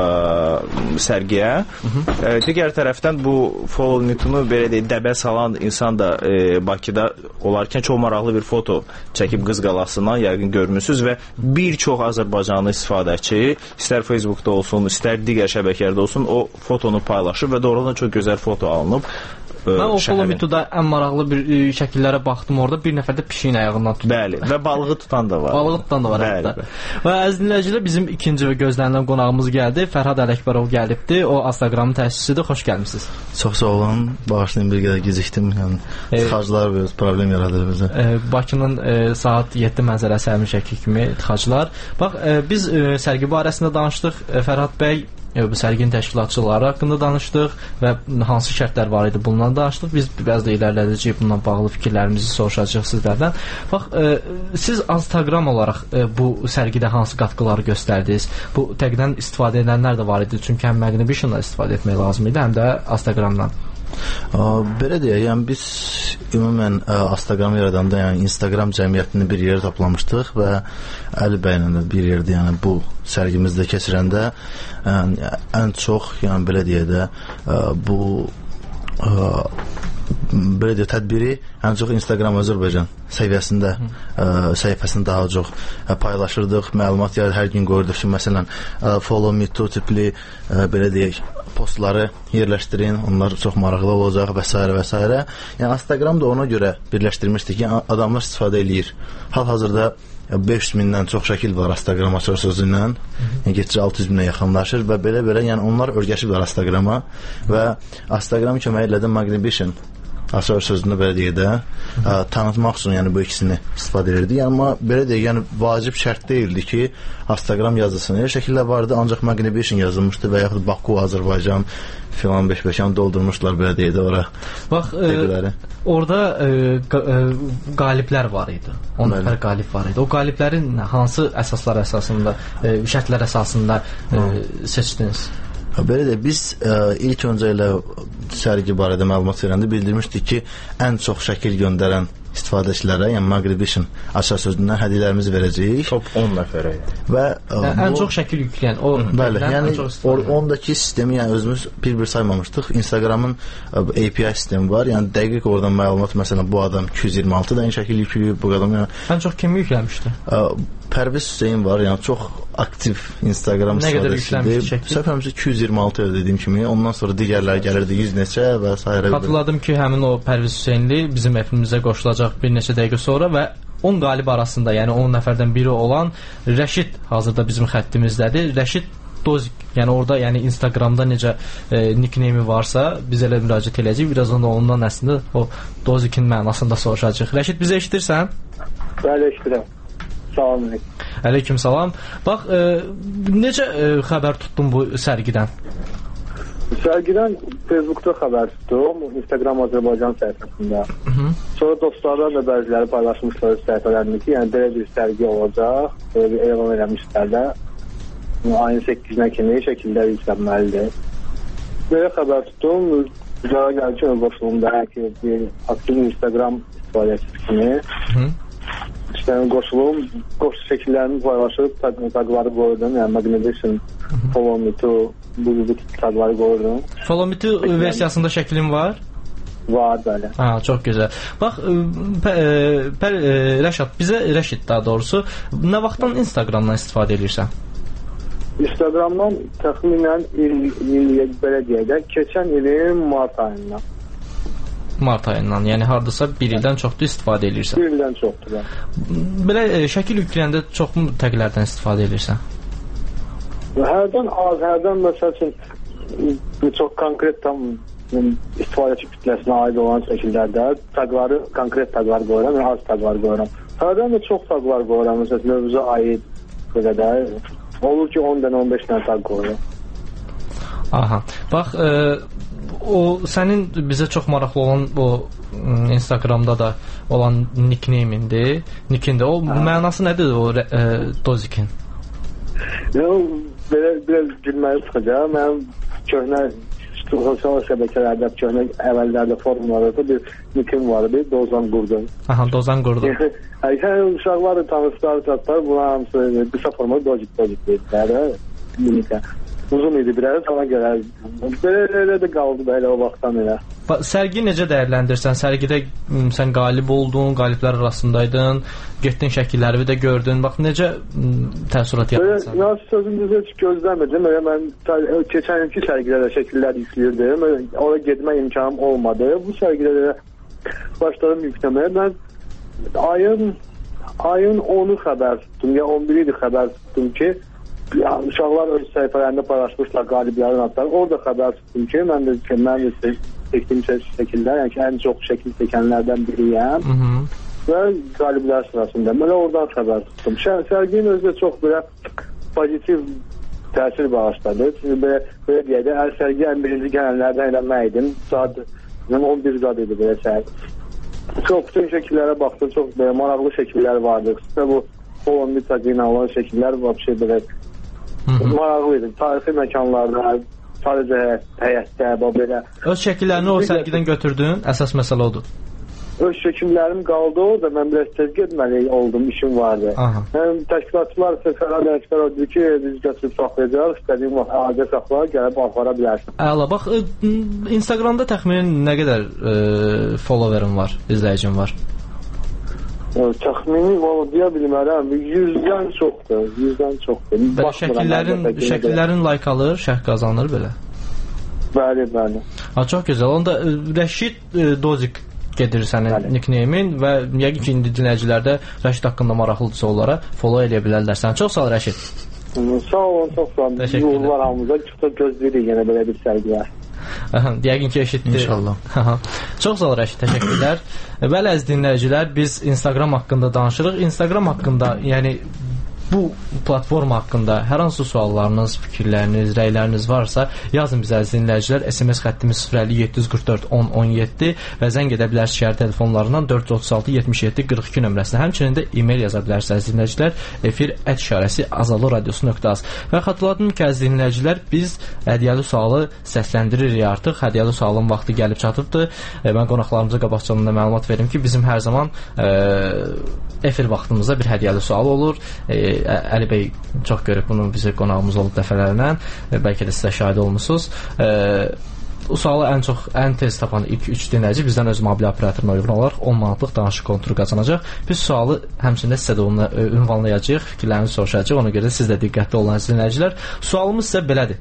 sərgiyə. Digər tərəfdən bu Follow Me Too-nu belə deyək, dəbə salan insan da Bakıda olarkən çox maraqlı bir foto çəkib Qız Qalasından, yəqin görmüsünüz və bir çox Azərbaycanlı istifadəçi, istər Facebookda olsun, istər digər şəbəkələrdə olsun, o fotonu paylaşıb və doğrudan çox gözəl foto alınıb. Mən o Follow Me Too-da ən maraqlı bir şəkillərə baxdım orada. Bir nəfər də pişiyin ayağından tutdu. Bəli, və balığı tutan da var. Balığı tutan da var hətta. Və əziz dinləyicilər, bizim ikinci və gözlənilən qonağımız gəldi. Fərhad Ələkbərov gəlibdi. O Instagramın təşkiçisidir. Xoş gəlmisiniz. Çox sağ olun. Bağışlayın, bir qədər gecikdim. Yəni tıxaclar bir problem yaradır bizə. Bakının saat 7 mənzərəsi həmin şəkil kimi tıxaclar. Bax, biz sərgi barəsində danışdıq. Fərhad bəy bu sərginin təşkilatçıları haqqında danışdıq və hansı şərtlər var idi, bundan danışdıq. Biz biraz da irəlilədəcəyik, bununla bağlı fikirlərimizi soruşacağıq sizlərdən. Bax, siz Instagram olaraq bu sərgidə hansı qatqıları göstərdiniz? Bu təqdən istifadə edənlər də var idi, çünki həm Magnivision'dan istifadə etmək lazım idi, həm də Instagramdan. Belə deyək, yəni biz ümumən Instagram yaradanda, yəni Instagram cəmiyyətini bir yerə toplamışdıq və Əli bəylə də bir yerdə, yəni bu sərgimizdə keçirəndə ən çox, yəni belə deyək də, bu belə deyək, tədbiri ən çox Instagram Azərbaycan səviyyəsində səhifəsində daha çox paylaşırdıq, məlumat yaradır, hər gün qoyurduq ki, məsələn Follow Me Too tipli belə deyək postları yerləşdirin, onlar çox maraqlı olacaq və s. və s. Yəni Instagram da ona görə birləşdirmişdik ki, adamlar istifadə eləyir. Hal-hazırda 500 mindən çox şəkil var Instagram açar sözündən, yəni getcə 600 minə yaxınlaşır və belə yəni onlar örgəşiblər Instagrama və Instagram köməyi ilə də Magnivision açar sözünü belə deyək də tanıtmaq üçün yəni bu ikisini istifadə edirdik. Amma belə deyək, yəni vacib şərt deyildi ki, Instagram yazılsın. Elə şəkillər vardı, ancaq Magnivision yazılmışdı və yaxud Baku, Azərbaycan filan 5-5 doldurmuşlar belə deyək də ora. Bax, orada qaliblər var idi. 10 nəfər qalib var idi. O qaliblərin hansı əsaslar əsasında, şərtlər əsasında seçdiniz? Belə də biz ilk öncə ilə sərgi barədə məlumat verəndə bildirmişdik ki, ən çox şəkil göndərən istifadəçilərə, yəni Magnivision açar sözündən hədiyyələrimizi verəcəyik. Top 10 nəfərə. Və ən çox şəkil yükləyən o bəli, yəni ondakı sistemi yəni özümüz bir-bir saymamışdıq. Instagramın API sistemi var. Yəni dəqiq oradan məlumat, məsələn, bu adam 226 dənə şəkil yükləyib, bu adam yəni ən çox kim yükləmişdi? Pərviz Hüseyn var, yəni çox aktiv Instagram istifadəçisidir. Səhvəmizə 226 dediyim kimi, ondan sonra digərləri gəlirdi 100 neçə və s. Xatırladım ki, həmin o Pərviz Hüseynli bizim efimizə qoşulacaq bir neçə dəqiqə sonra və 10 qalib arasında, yəni 10 nəfərdən biri olan Rəşid hazırda bizim xəttimizdədir. Rəşid Dozik, yəni orada, yəni Instagramda necə nickname varsa, biz elə müraciət edəcəyik. Birazdan da ondan əslində o Dozikin mənasında soruşacağıq. Rəşid, bizi eşidirsən? Bəli, eşidirəm. Salam aleyküm. Aleyküm salam. Bax, necə xəbər tutdun bu sərgidən? Sərgidən Facebookda xəbər tutdum, Instagram Azərbaycan səhifəsində. Sonra dostlardan da bəziləri paylaşmışlar səhifələrində ki, yəni belə bir sərgi olacaq, belə bir elan eləmişlər də. Ayın 8-nə kimi şəkillər yüklənməlidir. Belə xəbər tutdum, güzara gəlir ki, qoşulumda ki, bir aktiv Instagram istifadəçisi kimi. İşlərin qoşulum, şəkillərini paylaşıb, tagları qoydum, yəni Magnivision, Follow Me To, bu tagları qoydum. Follow Me To versiyasında şəklin var? Var, bəli. Çox gözəl. Bax, Rəşad, bizə Rəşid daha doğrusu, nə vaxtdan Instagramdan istifadə edirsən? Instagramdan təxminən belə deyək də, keçən ilin mart ayından. Mart ayından, yəni hardasa bir ildən çoxdur istifadə edirsən. Bir ildən çoxdur, bəli. Belə şəkil yükləyəndə çoxmu təqlərdən istifadə edirsən? Hərdən az, hərdən məsəl üçün çox konkret tam istifadəçi kütləsinə aid olan şəkillərdə taqları, konkret taqlar qoyuram, yəni az taqlar qoyuram. Hərdən də çox taqlar qoyuram, məsələn, mövzuya aid belə də olur ki, 10 dənə, 15 dənə taq qoyuram. Aha, bax, o sənin bizə çox maraqlı olan o Instagramda da olan nickname-indir. Nickində o mənası nədir o Dozikin? Belə gülməli çıxacaq. Mənim köhnə sosial şəbəkələrdə, köhnə əvvəllərdə forumlarda bir nickim vardı, Dozan Qurdun. Aha, Dozan Qurdun. Uşaqlar tanışlar, çatlar, buna hamısı qısa formada Dozik deyirlər. Minikə. Uzun idi biraz, ona görə belə də qaldı da elə o vaxtdan elə. Sərgi necə dəyərləndirsən? Sərgidə sən qalib oldun, qaliblər arasındaydın, getdin şəkilləri də gördün. Bax, necə təəssürat yaratdın? Mən sözümüzü heç gözləmirdim. Mən keçən ilki sərgilərdə şəkillər yükləyirdim. Oraya getmə imkanım olmadı. Bu sərgilərə başladım yükləməyə. Mən ayın 10'u xəbər tutdum, ya 11 idi xəbər tutdum ki, uşaqlar öz səhifələrində paylaşmışlar qaliblərin adları. Orada xəbər tutdum ki, mən də çəkdiyim şəkillər, yəni ki, ən çox şəkil çəkənlərdən biriyəm və qaliblər sırasında. Mən oradan xəbər tutdum. Sərginin özü çox belə pozitiv təsir bağışladı. Belə deyək də, sərgi ən birinci gələnlərdən eləməkdim. Saat 11 zad idi belə sərgi. Çox bütün şəkillərə baxdım, çox belə maraqlı şəkillər vardı. Xüsusən bu Follow Me tagı ilə olan şəkillər vəbşə belə maraqlıydı. Tarixi məkanlarda, sadəcə həyətdə, belə. Öz şəkillərini o sərgidən götürdün, əsas məsələ odur. Öz şəkillərim qaldı orada, mən biraz tez getməli oldum, işim vardı. Təşkilatçılar səfərlər oldu ki, biz götürüb saxlayacaq, istədiyim vaxt əldə saxla, gəlib apara bilərsin. Əla, bax, Instagramda təxminən nə qədər followerin var, izləyicin var? Təxmini deyə bilmərəm, 100-dən çoxdur, 100-dən çoxdur. Şəkillərin like alır, şərh qazanır belə? Bəli, bəli. Çox gözəl, onda Rəşid Dozik gedir sənin nickname-in və yəqin ki, indi dinləyicilərdə Rəşid haqqında maraqlıdırsa onlara follow eləyə bilərlər səni. Çox sağ ol, Rəşid. Sağ olun, çox sağ olun. Yollar hamımıza çox gözləyirik yenə belə bir sərgiyə. Yəqin ki, eşitdi. İnşallah. Çox sağ ol Rəşid, təşəkkürlər. Bəli, əziz dinləyicilər, biz Instagram haqqında danışırıq. Instagram haqqında, yəni bu platforma haqqında hər hansı suallarınız, fikirləriniz, rəyləriniz varsa, yazın bizə əziz dinləyicilər. SMS xəttimiz 050 744 1017 və zəng edə bilərsiniz şəhər telefonlarından 436 77 42 nömrəsinə. Həmçinin də e-mail yaza bilərsiniz əziz dinləyicilər. efir@azaluraadiyosu.az. Və xatırladım ki, əziz dinləyicilər, biz hədiyyəli sualı səsləndiririk artıq. Hədiyyəli sualın vaxtı gəlib çatıbdır. Mən qonaqlarımıza qabaqcadan da məlumat verim ki, bizim hər zaman efir vaxtımızda bir hədiyyəli sual olur. Əli bəy çox görüb bunu, bizə qonağımız olub dəfələrlə, bəlkə də sizə şahid olmusunuz. O sualı ən tez tapan ilk 3 dinləyici bizdən öz mobil operatoruna uyğun olaraq 10 manatlıq danışıq konturu qazanacaq. Biz sualı həmçində sizə də onu ünvanlayacağıq, fikirlərinizi soruşacağıq. Ona görə də siz də diqqətli olun əziz dinləyicilər. Sualımız sizə belədir.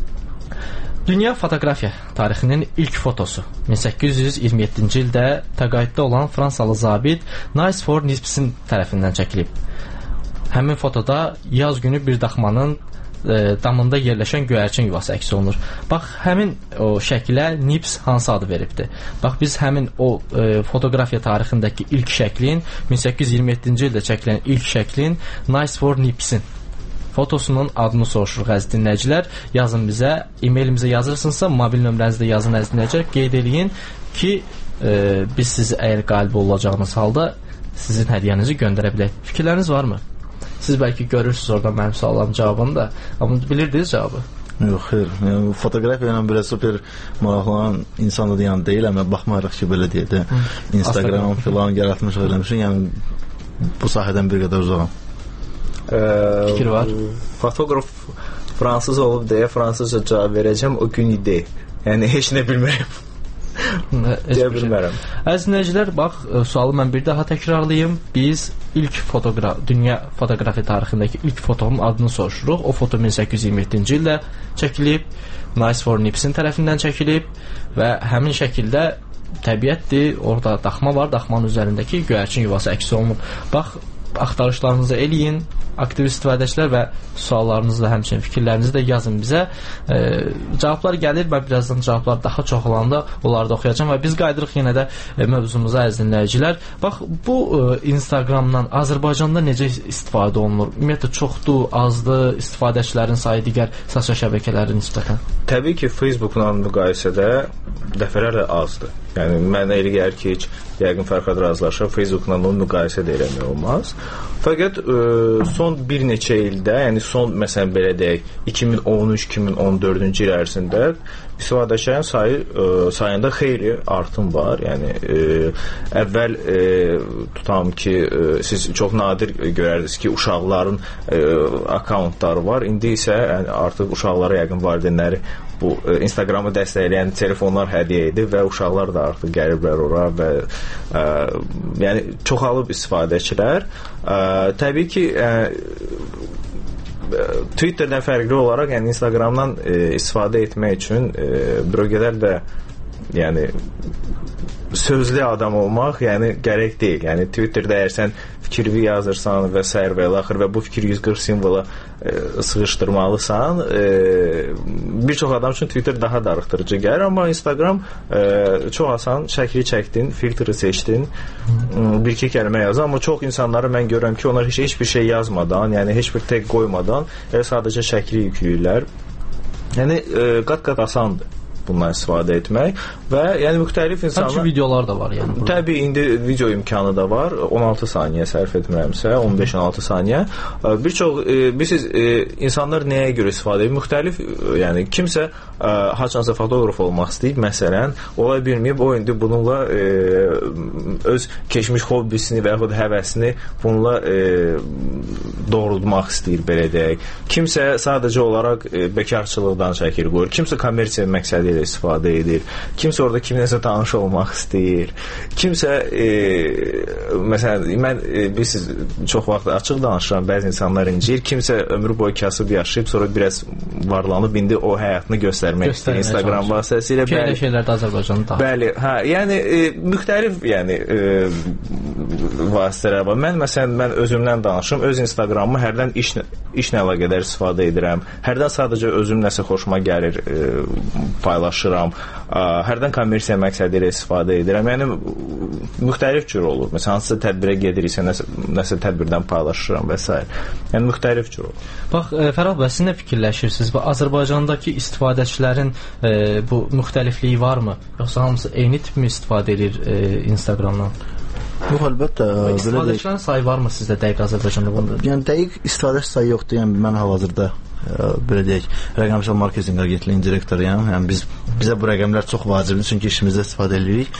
Dünya fotoqrafiya tarixinin ilk fotosu 1827-ci ildə təqaüddə olan Fransalı zabit Nice for Nipsin tərəfindən çəkilib. Həmin fotoda yaz günü bir daxmanın damında yerləşən göyərçin yuvası əks olunur. Bax, həmin o şəkilə Nips hansı adı veribdir? Bax, biz həmin o fotoqrafiya tarixindəki ilk şəklin, 1827-ci ildə çəkilən ilk şəklin Nice for Nipsin fotosunun adını soruşuruq əziz dinləyicilər. Yazın bizə, e-mailimizə yazırsınızsa, mobil nömrənizdə yazın əziz dinləyicilər. Qeyd eləyin ki, biz sizi əgər qalib olacağınız halda sizin hədiyyənizi göndərə bilək. Fikirləriniz varmı? Siz bəlkə görürsünüz oradan mənim suallarım cavabını da. Amma bilirdiniz cavabı? Yox, xeyr. Yəni, fotoqrafiya ilə belə super maraqlanan insan da yəni deyiləm. Baxmayaraq ki, belə deyək də Instagram filan yaratmışıq, eləmişik. Yəni, bu sahədən bir qədər uzaqam. Fikir var. Fotoqraf fransız olub deyə fransızca cavab verəcəm, o gün idi. Yəni, heç nə bilmirəm. Deyə bilmərəm. Əziz dinləyicilər, bax, sualı mən bir daha təkrarlayım. Biz ilk dünya fotoqrafiya tarixindəki ilk fotonun adını soruşuruq. O foto 1827-ci ildə çəkilib, Nice for Nipsin tərəfindən çəkilib və həmin şəkildə təbiətdir, orada daxma var, daxmanın üzərindəki göyərçin yuvası əks olunub. Bax, axtarışlarınızı eləyin, aktiv istifadəçilər və suallarınızı da, həmçinin fikirlərinizi də yazın bizə. Cavablar gəlir və birazdan cavablar daha çox olanda onları da oxuyacağım və biz qayıdırıq yenə də mövzumuza əziz dinləyicilər. Bax, bu Instagramdan Azərbaycanda necə istifadə olunur? Ümumiyyətlə çoxdur, azdır, istifadəçilərin sayı digər sosial şəbəkələrə nisbətən? Təbii ki, Facebookla müqayisədə dəfələrlə azdır. Yəni, mənə elə gəlir ki, heç yəqin Fərhad razılaşır, Facebookla onu müqayisə də eləmək olmaz. Fəqət son bir neçə ildə, yəni son, məsələn, belə deyək, 2013-2014-cü il ərzində istifadəçilərin sayında xeyli artım var. Yəni, əvvəl tutam ki, siz çox nadir görərdiniz ki, uşaqların akkauntları var. İndi isə artıq uşaqlara yəqin valideynləri bu Instagramı dəstəkləyən telefonlar hədiyyə edib və uşaqlar da artıq gəliblər ora və yəni çoxalıb istifadəçilər. Təbii ki, Twitterdən fərqli olaraq, yəni Instagramdan istifadə etmək üçün bir o qədər də yəni sözlü adam olmaq yəni gərək deyil. Yəni Twitterdə əgər sən fikrini yazırsan və sair və axır və bu fikir 140 simvola sıxışdırmalısan, bir çox adam üçün Twitter daha darıxdırıcı gəlir, amma Instagram çox asan, şəkli çəkdin, filtri seçdin, bir-iki kəlmə yazın, amma çox insanları mən görürəm ki, onlar heç bir şey yazmadan, yəni heç bir tag qoymadan sadəcə şəkli yükləyirlər. Yəni qat-qat asandır bundan istifadə etmək və yəni müxtəlif insanlar... Həmçin videolar da var yəni. Təbii, indi video imkanı da var. 16 saniyə sərf etmirəmsə, 15-16 saniyə. Bir çox, bilirsiniz, insanlar nəyə görə istifadə edir? Müxtəlif, yəni kimsə haçansa fotoqraf olmaq istəyib, məsələn, ola bilməyib, o indi bununla öz keçmiş hobbisini və yaxud həvəsini bununla doğrultmaq istəyir, belə deyək. Kimsə sadəcə olaraq bekarçılıqdan çəkir, qoyur. Kimsə kommersiya məqsədi ilə istifadə edir. Kimsə orada kiminəsə tanış olmaq istəyir. Kimsə məsələn, mən bilirsiniz, çox vaxt açıq danışıram, bəzi insanlar incir. Kimsə ömrü boyu kasıb yaşayıb, sonra biraz varlanıb, indi o həyatını göstərmək istəyir Instagram vasitəsilə. Belə şeylər də Azərbaycanda da. Bəli, hə, yəni müxtəlif yəni vasitələr var. Mən məsələn, mən özümdən danışım, öz Instagramımı hərdən işlə əlaqədar istifadə edirəm. Hərdən sadəcə özüm nəsə xoşuma gəlir, paylaşıram. paylaşıram. Hərdən kommersiya məqsədi ilə istifadə edirəm. Yəni müxtəlif cür olur. Məsələn, hansısa tədbirə gediriksə, nəsə tədbirdən paylaşıram və s. Yəni müxtəlif cür olur. Bax, Fərhad bəy, siz nə fikirləşirsiniz? Azərbaycandakı istifadəçilərin bu müxtəlifliyi varmı? Yoxsa hamısı eyni tip mi istifadə edir Instagramdan? Yox, əlbəttə. İstifadəçilərin sayı varmı sizdə dəqiq Azərbaycanda bunda? Yəni dəqiq istifadəçi sayı yoxdur. Yəni mən hal-hazırda belə deyək, rəqəmsal marketinq agentliyinin direktoruyam. Yəni bizə bu rəqəmlər çox vacibdir, çünki işimizdə istifadə edirik.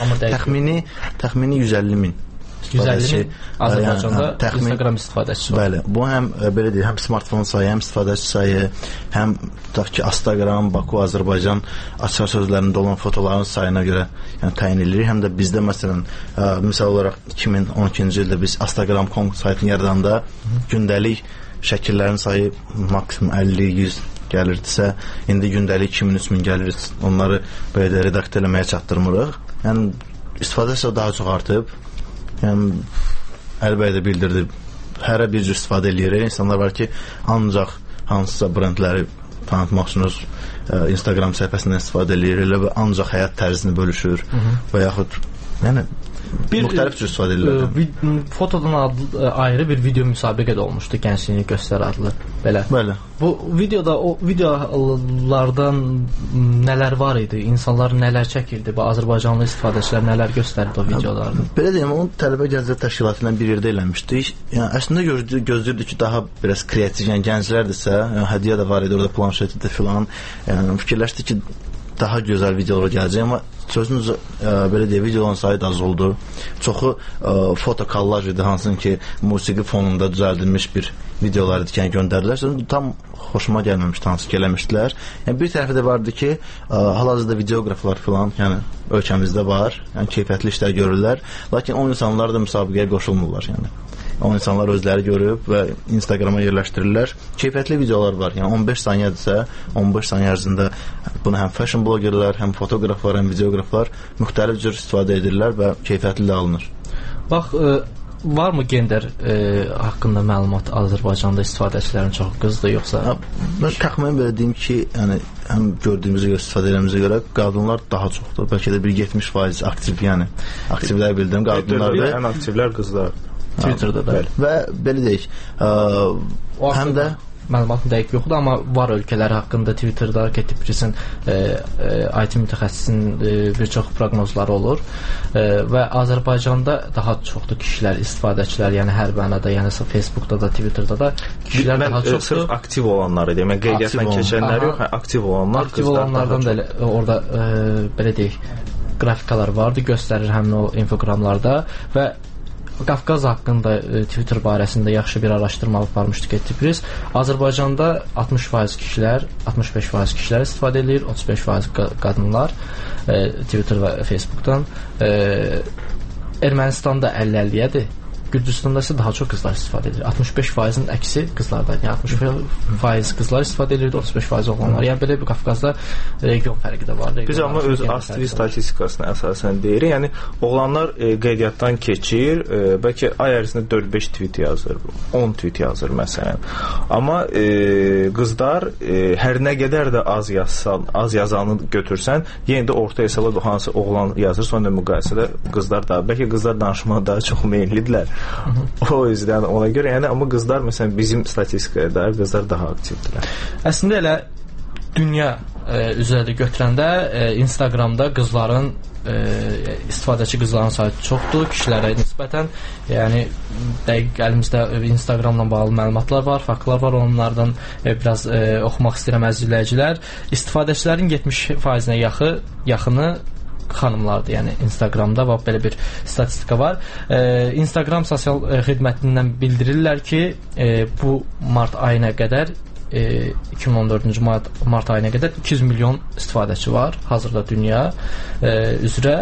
Təxmini 150 min 150 min Azərbaycanda Instagram istifadəçisi var. Bəli, bu həm belə deyək, həm smartfon sayı, həm istifadəçi sayı, həm tutaq ki, Instagram, Baku, Azərbaycan açar sözlərində olan fotoların sayına görə yəni təyin edirik. Həm də bizdə məsələn, misal olaraq 2012-ci ildə biz Instagram.com saytını yaradanda gündəlik şəkillərin sayı maksimum 50-100 gəlirdisə, indi gündəlik 2000-3000 gəlir. Onları belə də redaktə eləməyə çatdırmırıq. Yəni istifadəçi daha çox artıb. Yəni Əli bəy də bildirdi, hərə bir cür istifadə edirik. İnsanlar var ki, ancaq hansısa brendləri tanıtmaq üçün öz Instagram səhifəsindən istifadə edir, elə və ancaq həyat tərzini bölüşür və yaxud yəni müxtəlif cür istifadə edirlər. Fotodan ayrı bir video müsabiqə də olmuşdu, Gəncliyini Göstər adlı. Belə. Bəli. Bu videoda, o videolardan nələr var idi? İnsanlar nələr çəkirdi? Bu Azərbaycanlı istifadəçilər nələr göstərdi o videolarda? Belə deyim, onu tələbə gənclər təşkilatı ilə bir yerdə eləmişdik. Yəni əslində gözləyirdik ki, daha biraz kreativ, yəni gənclərdirsə, yəni hədiyyə də var idi, orada planşeti də filan. Yəni fikirləşdik ki, daha gözəl videolar gələcək, amma sözünüz belə deyək, videoların sayı da az oldu. Çoxu foto kollaj idi, hansın ki, musiqi fonunda düzəldilmiş bir videolar idi ki, yəni göndərdilər. Tam xoşuma gəlməmişdi, hansı ki, eləmişdilər. Yəni bir tərəfi də vardı ki, hal-hazırda videoqraflar filan, yəni ölkəmizdə var, yəni keyfiyyətli işlər görürlər, lakin o insanlar da müsabiqəyə qoşulmurlar, yəni. O insanlar özləri görüb və Instagrama yerləşdirirlər. Keyfiyyətli videolar var. Yəni 15 saniyədirsə, 15 saniyə ərzində bunu həm fashion blogerlər, həm fotoqraflar, həm videoqraflar müxtəlif cür istifadə edirlər və keyfiyyətli də alınır. Bax, varmı gender haqqında məlumat Azərbaycanda istifadəçilərin çox qızdır, yoxsa? Mən təxminən belə deyim ki, yəni həm gördüyümüzə görə, istifadə edəmizə görə qadınlar daha çoxdur. Bəlkə də bir 70% aktiv, yəni aktivlər bildim qadınlardır. Ən aktivlər qızlar. Twitterda da. Və belə deyək, həm də məlumatım dəqiq yoxdur, amma var ölkələr haqqında Twitterda Ketiprisin IT mütəxəssisinin bir çox proqnozları olur və Azərbaycanda daha çoxdur kişilər, istifadəçilər, yəni hər mənada, yəni Facebookda da, Twitterda da kişilər daha çoxdur. Sırf aktiv olanları deyim, qeydiyyatdan keçənlər yox, aktiv olanlar, aktiv olanlardan da orada belə deyək, qrafikalar vardı, göstərir həmin o infoqramlarda və Qafqaz haqqında Twitter barəsində yaxşı bir araşdırma aparmışdı Ketipris. Azərbaycanda 60% kişilər, 65% kişilər istifadə edir, 35% qadınlar Twitter və Facebookdan. Ermənistanda 50-50-yədir. Gürcüstanda isə daha çox qızlar istifadə edir. 65%-in əksi qızlardan. Yəni 60% qızlar istifadə edir, 35% oğlanlar. Yəni belə bir Qafqazda region fərqi də var. Biz amma öz ASTV statistikasına əsasən deyirik. Yəni oğlanlar qeydiyyatdan keçir, bəlkə ay ərzində 4-5 tweet yazır, 10 tweet yazır məsələn. Amma qızlar hər nə qədər də az yazanı götürsən, yenə də orta hesabla hansı oğlan yazır, sonra müqayisədə qızlar da, bəlkə qızlar danışmağa daha çox meyillidirlər. O yüzden ona görə, yəni amma qızlar məsələn bizim statistikaya dair qızlar daha aktivdirlər. Əslində elə dünya üzrə götürəndə Instagramda qızların istifadəçi qızların sayı çoxdur kişilərə nisbətən. Yəni dəqiq əlimizdə Instagramla bağlı məlumatlar var, faktlar var, onlardan biraz oxumaq istəyirəm əziz izləyicilər. İstifadəçilərin 70%-nə yaxını xanımlardır, yəni Instagramda və belə bir statistika var. Instagram sosial xidmətindən bildirirlər ki, bu mart ayına qədər 2014-cü mart ayına qədər 200 milyon istifadəçi var hazırda dünya üzrə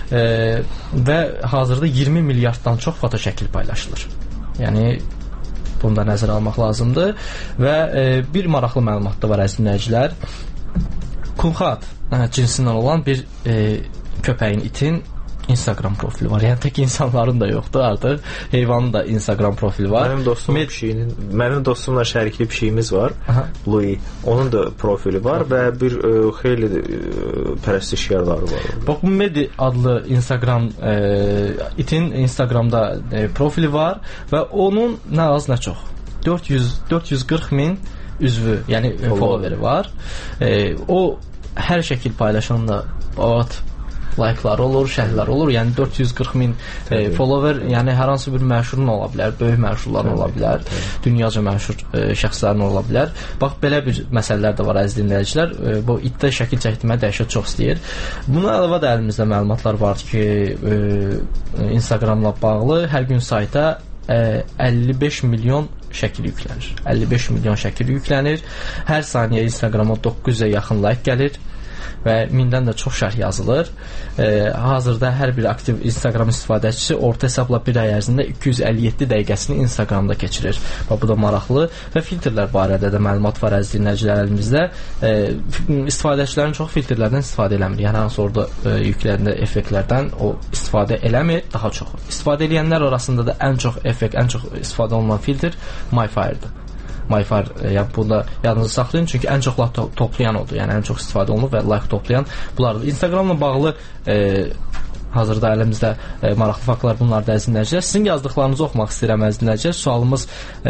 və hazırda 20 milyarddan çox foto şəkil paylaşılır. Yəni bunu da nəzərə almaq lazımdır və bir maraqlı məlumat da var əziz dinləyicilər. Kunxat cinsindən olan bir köpəyin, itin Instagram profili var. Yəni tək insanların da yoxdur artıq. Heyvanın da Instagram profili var. Mənim dostumla şərikli pişiyimiz var. Louis. Onun da profili var və bir xeyli pərəstişkarları var. Bax, bu Medi adlı Instagram itin Instagramda profili var və onun nə az nə çox 440 min üzvü, yəni followeri var. O hər şəkil paylaşanda like'lar olur, şərhlər olur. Yəni 440 min follower, yəni hər hansı bir məşhurun ola bilər, böyük məşhurların ola bilər, dünyaca məşhur şəxslərin ola bilər. Bax, belə bir məsələlər də var, əziz dinləyicilər. Bu itdə şəkil çəkdirməyə dəhşət çox istəyir. Buna əlavə də əlimizdə məlumatlar var ki, Instagramla bağlı hər gün sayta 55 milyon şəkil yüklənir. 55 milyon şəkil yüklənir. Hər saniyə Instagrama 900-ə yaxın like gəlir və 1000-dən də çox şərh yazılır. Hazırda hər bir aktiv Instagram istifadəçisi orta hesabla bir ay ərzində 257 dəqiqəsini Instagramda keçirir. Bu da maraqlı və filtrlər barədə də məlumat var, əziz dinləyicilər, əlimizdə. İstifadəçilərin çox filtrlərdən istifadə eləmir. Yəni hansı orada yükləyəndə effektlərdən o istifadə eləmir, daha çox. İstifadə edənlər arasında da ən çox effekt, ən çox istifadə olunan filtr MyFire-dır. MyFire, yəni bunda yadınızı saxlayın, çünki ən çox like toplayan oldu. Yəni ən çox istifadə olunub və like toplayan bunlardır. Instagramla bağlı hazırda əlimizdə maraqlı faktlar bunlardır, əziz dinləyicilər. Sizin yazdıqlarınızı oxumaq istəyirəm, əziz dinləyicilər. Sualımız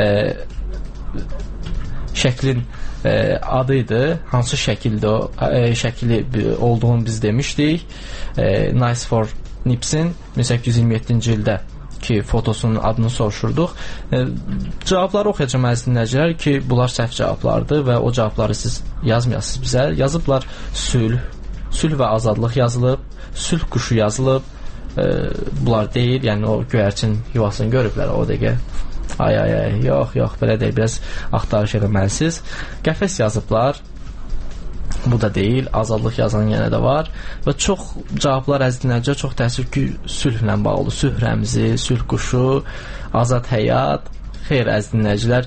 şəklin adı idi. Hansı şəkildir o? Şəkili olduğunu biz demişdik. Nice for Nips'in 1827-ci ildə ki fotosunun adını soruşurduq. Cavabları oxuyacağım, əziz dinləyicilər, ki bunlar səhv cavablardır və o cavabları siz yazmayasınız bizə. Yazıblar sülh və azadlıq yazılıb, sülh quşu yazılıb. Bunlar deyil, yəni o göyərçin yuvasını görüblər o dəqiqə. Ay, yox, belə deyil, biraz axtarış eləməlisiniz. Qəfəs yazıblar. Bu da deyil, azadlıq yazan yenə də var və çox cavablar, əziz dinləyicilər, çox təəssüf ki, sülhlə bağlı, sülh rəmzi, sülh quşu, azad həyat. Xeyr, əziz dinləyicilər,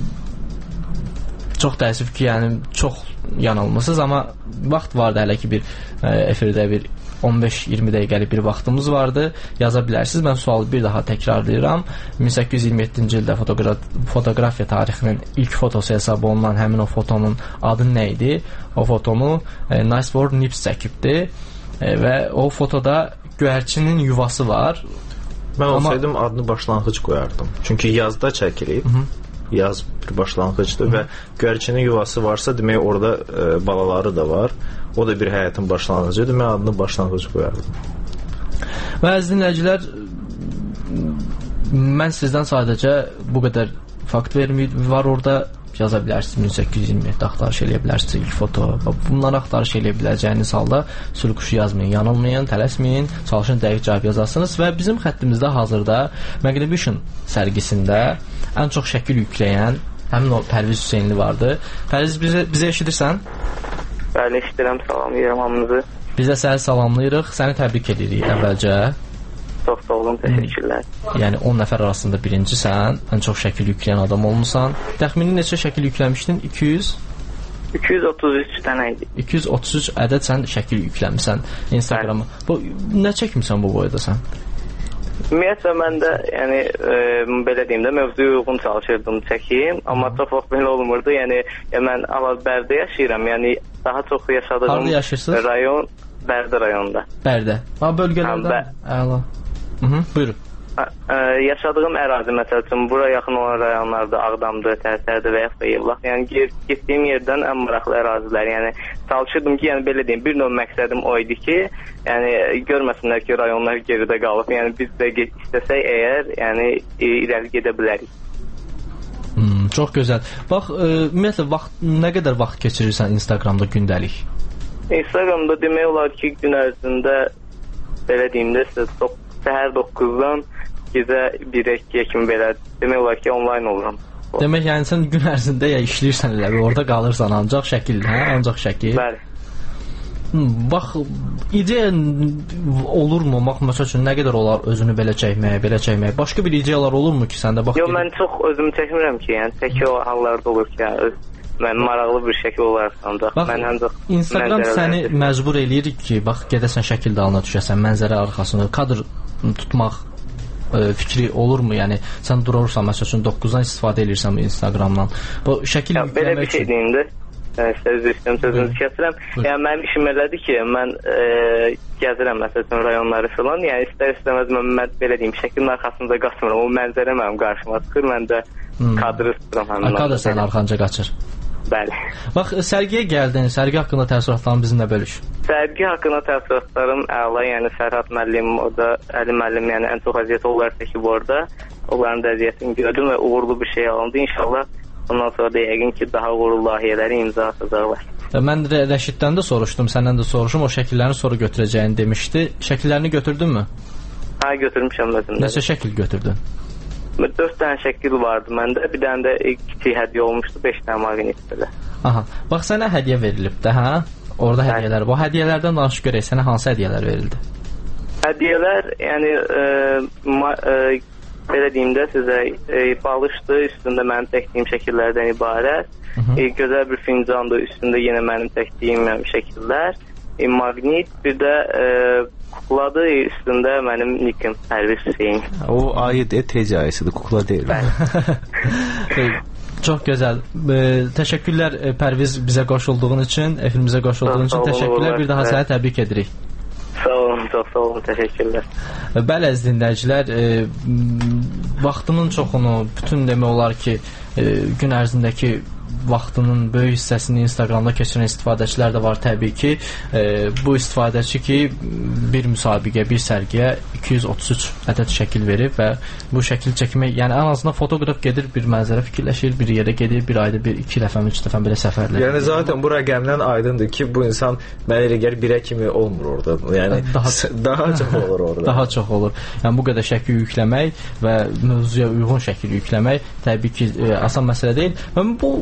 çox təəssüf ki, yəni çox yanılmısınız, amma vaxt vardı hələ ki bir efirdə bir 15-20 dəqiqəlik bir vaxtımız vardı. Yaza bilərsiniz. Mən sualı bir daha təkrarlayıram. 1827-ci ildə fotoqrafiya tarixinin ilk fotosu hesab olunan həmin o fotonun adı nə idi? O fotonu Nice for Nips çəkibdi və o fotoda göyərçinin yuvası var. Mən olsaydım adını başlanğıc qoyardım. Çünki yazda çəkilib. Yaz bir başlanğıcdır və göyərçinin yuvası varsa, demək orada balaları da var. O da bir həyatın başlanğıcıdır. Mən adını başlanğıc qoyardım. Və əziz dinləyicilər, mən sizdən sadəcə bu qədər fakt var orada. Yaza bilərsiniz, 1827 axtarış eləyə bilərsiniz ilk foto. Bunları axtarış eləyə biləcəyiniz halda sülh quşu yazmayın, yanılmayın, tələsməyin, çalışın dəqiq cavab yazasınız və bizim xəttimizdə hazırda Magnification sərgisində ən çox şəkil yükləyən həmin o Pərviz Hüseynli vardı. Pərviz, bizə eşidirsən? Bəli, eşidirəm, salamlayıram hamınızı. Biz də səni salamlayırıq, səni təbrik edirik əvvəlcə. Çox sağ olun, təşəkkürlər. Yəni 10 nəfər arasında birincisən, ən çox şəkil yükləyən adam olmusan. Təxmini neçə şəkil yükləmişdin? 233 dənə idi. 233 ədəd sən şəkil yükləmisən Instagrama. Bu nə çəkmisən bu boyda sən? Ümumiyyətlə mən də, yəni belə deyim də, mövzuya uyğun çalışırdım çəkeyim, amma çox vaxt belə olmurdu. Yəni mən Bərdə yaşayıram. Yəni daha çox yaşadığım rayon Bərdə rayonunda. Bərdə. Ha, bölgələrdən. Əla. Buyurun. Yaşadığım ərazi məsəl üçün bura yaxın olan rayonlarda Ağdamdır, Tərsərdir və yaxud da Yevlax. Yəni getdiyim yerdən ən maraqlı ərazilər. Yəni çalışırdım ki, yəni belə deyim, bir növ məqsədim o idi ki, yəni görməsinlər ki, rayonlar geridə qalıb. Yəni biz də istəsək əgər, yəni irəli gedə bilərik. Çox gözəl. Bax, ümumiyyətlə nə qədər vaxt keçirirsən Instagramda gündəlik? Instagramda demək olar ki, gün ərzində belə deyim də, səhər 9-dan gecə 1-2-yə kimi belə demək olar ki, onlayn oluram. Demək, yəni sən gün ərzində ya işləyirsən elə, orada qalırsan ancaq şəkil, hə? Ancaq şəkil. Bəli. Bax, ideya olurmu? Bax, məsəl üçün nə qədər olar özünü belə çəkməyə? Başqa bir ideyalar olurmu ki, səndə bax? Yox, mən çox özümü çəkmirəm ki, yəni çəki o hallarda olur ki, maraqlı bir şəkil olaraq ancaq mən ancaq Instagram səni məcbur eləyir ki, bax gedəsən şəkil dalına düşəsən, mənzərə arxasında kadr tutmaq fikri olurmu? Yəni sən durursan məsəl üçün 9-dan istifadə edirsən bu Instagramdan. Bu şəkil yükləmək belə bir şey deyim də. Sözünüzü kəsirəm. Yəni mənim işim elədir ki, mən gəzirəm məsəl üçün rayonları filan. Yəni istər-istəməz mən belə deyim, şəklin arxasında qaçmıram. O mənzərə mənim qarşıma çıxır. Mən də kadrı tuturam həmin. Kadr sənin arxanca qaçır. Bəli. Bax, sərgiyə gəldin. Sərgi haqqında təəssüratlarını bizimlə bölüş. Sərgi haqqında təəssüratlarım əla. Yəni Fərhad müəllim, orada Əli müəllim, yəni ən çox əziyyət onlar çəkib orada. Onların da əziyyətini gördüm və uğurlu bir şey alındı. İnşallah ondan sonra da yəqin ki, daha uğurlu layihələri imza atacaqlar. Mən Rəşiddən də soruşdum, səndən də soruşum. O şəkillərini sonra götürəcəyini demişdi. Şəkillərini götürdünmü? Hə, götürmüşəm özümdə. Neçə şəkil götürdün? 4 dənə şəkil vardı məndə. Bir dənə də kiçik hədiyyə olmuşdu, 5 dənə maqnitdə. Aha. Bax, sənə hədiyyə verilib də, hə? Orada hədiyyələr. Bu hədiyyələrdən danış görək, sənə hansı hədiyyələr verildi? Hədiyyələr, yəni belə deyim də sizə, balışdır, üstündə mənim çəkdiyim şəkillərdən ibarət. Gözəl bir fincandır, üstündə yenə mənim çəkdiyim şəkillər. Maqnit, bir də kukladır, üstündə mənim nikim Pərviz Hüseyin. O ayı deyil, tez ayısıdır, kukla deyil. Çox gözəl. Təşəkkürlər Pərviz bizə qoşulduğun üçün, efimizə qoşulduğun üçün təşəkkürlər. Bir daha sənə təbrik edirik. Sağ olun, çox sağ olun, təşəkkürlər. Bəli, əziz dinləyicilər, vaxtının çoxunu, bütün demək olar ki, gün ərzindəki vaxtının böyük hissəsini Instagramda keçirən istifadəçilər də var təbii ki. Bu istifadəçi ki, bir müsabiqə, bir sərgiyə 233 ədəd şəkil verib və bu şəkil çəkmək, yəni ən azından fotoqraf gedir, bir mənzərə fikirləşir, bir yerə gedir, bir ayda bir, 2 dəfə, 3 dəfə belə səfərlər. Yəni zaten bu rəqəmdən aydındır ki, bu insan mənə elə gəlir birə kimi olmur orada. Yəni daha çox olur orada. Daha çox olur. Yəni bu qədər şəkil yükləmək və mövzuya uyğun şəkil yükləmək təbii ki, asan məsələ deyil. Və bu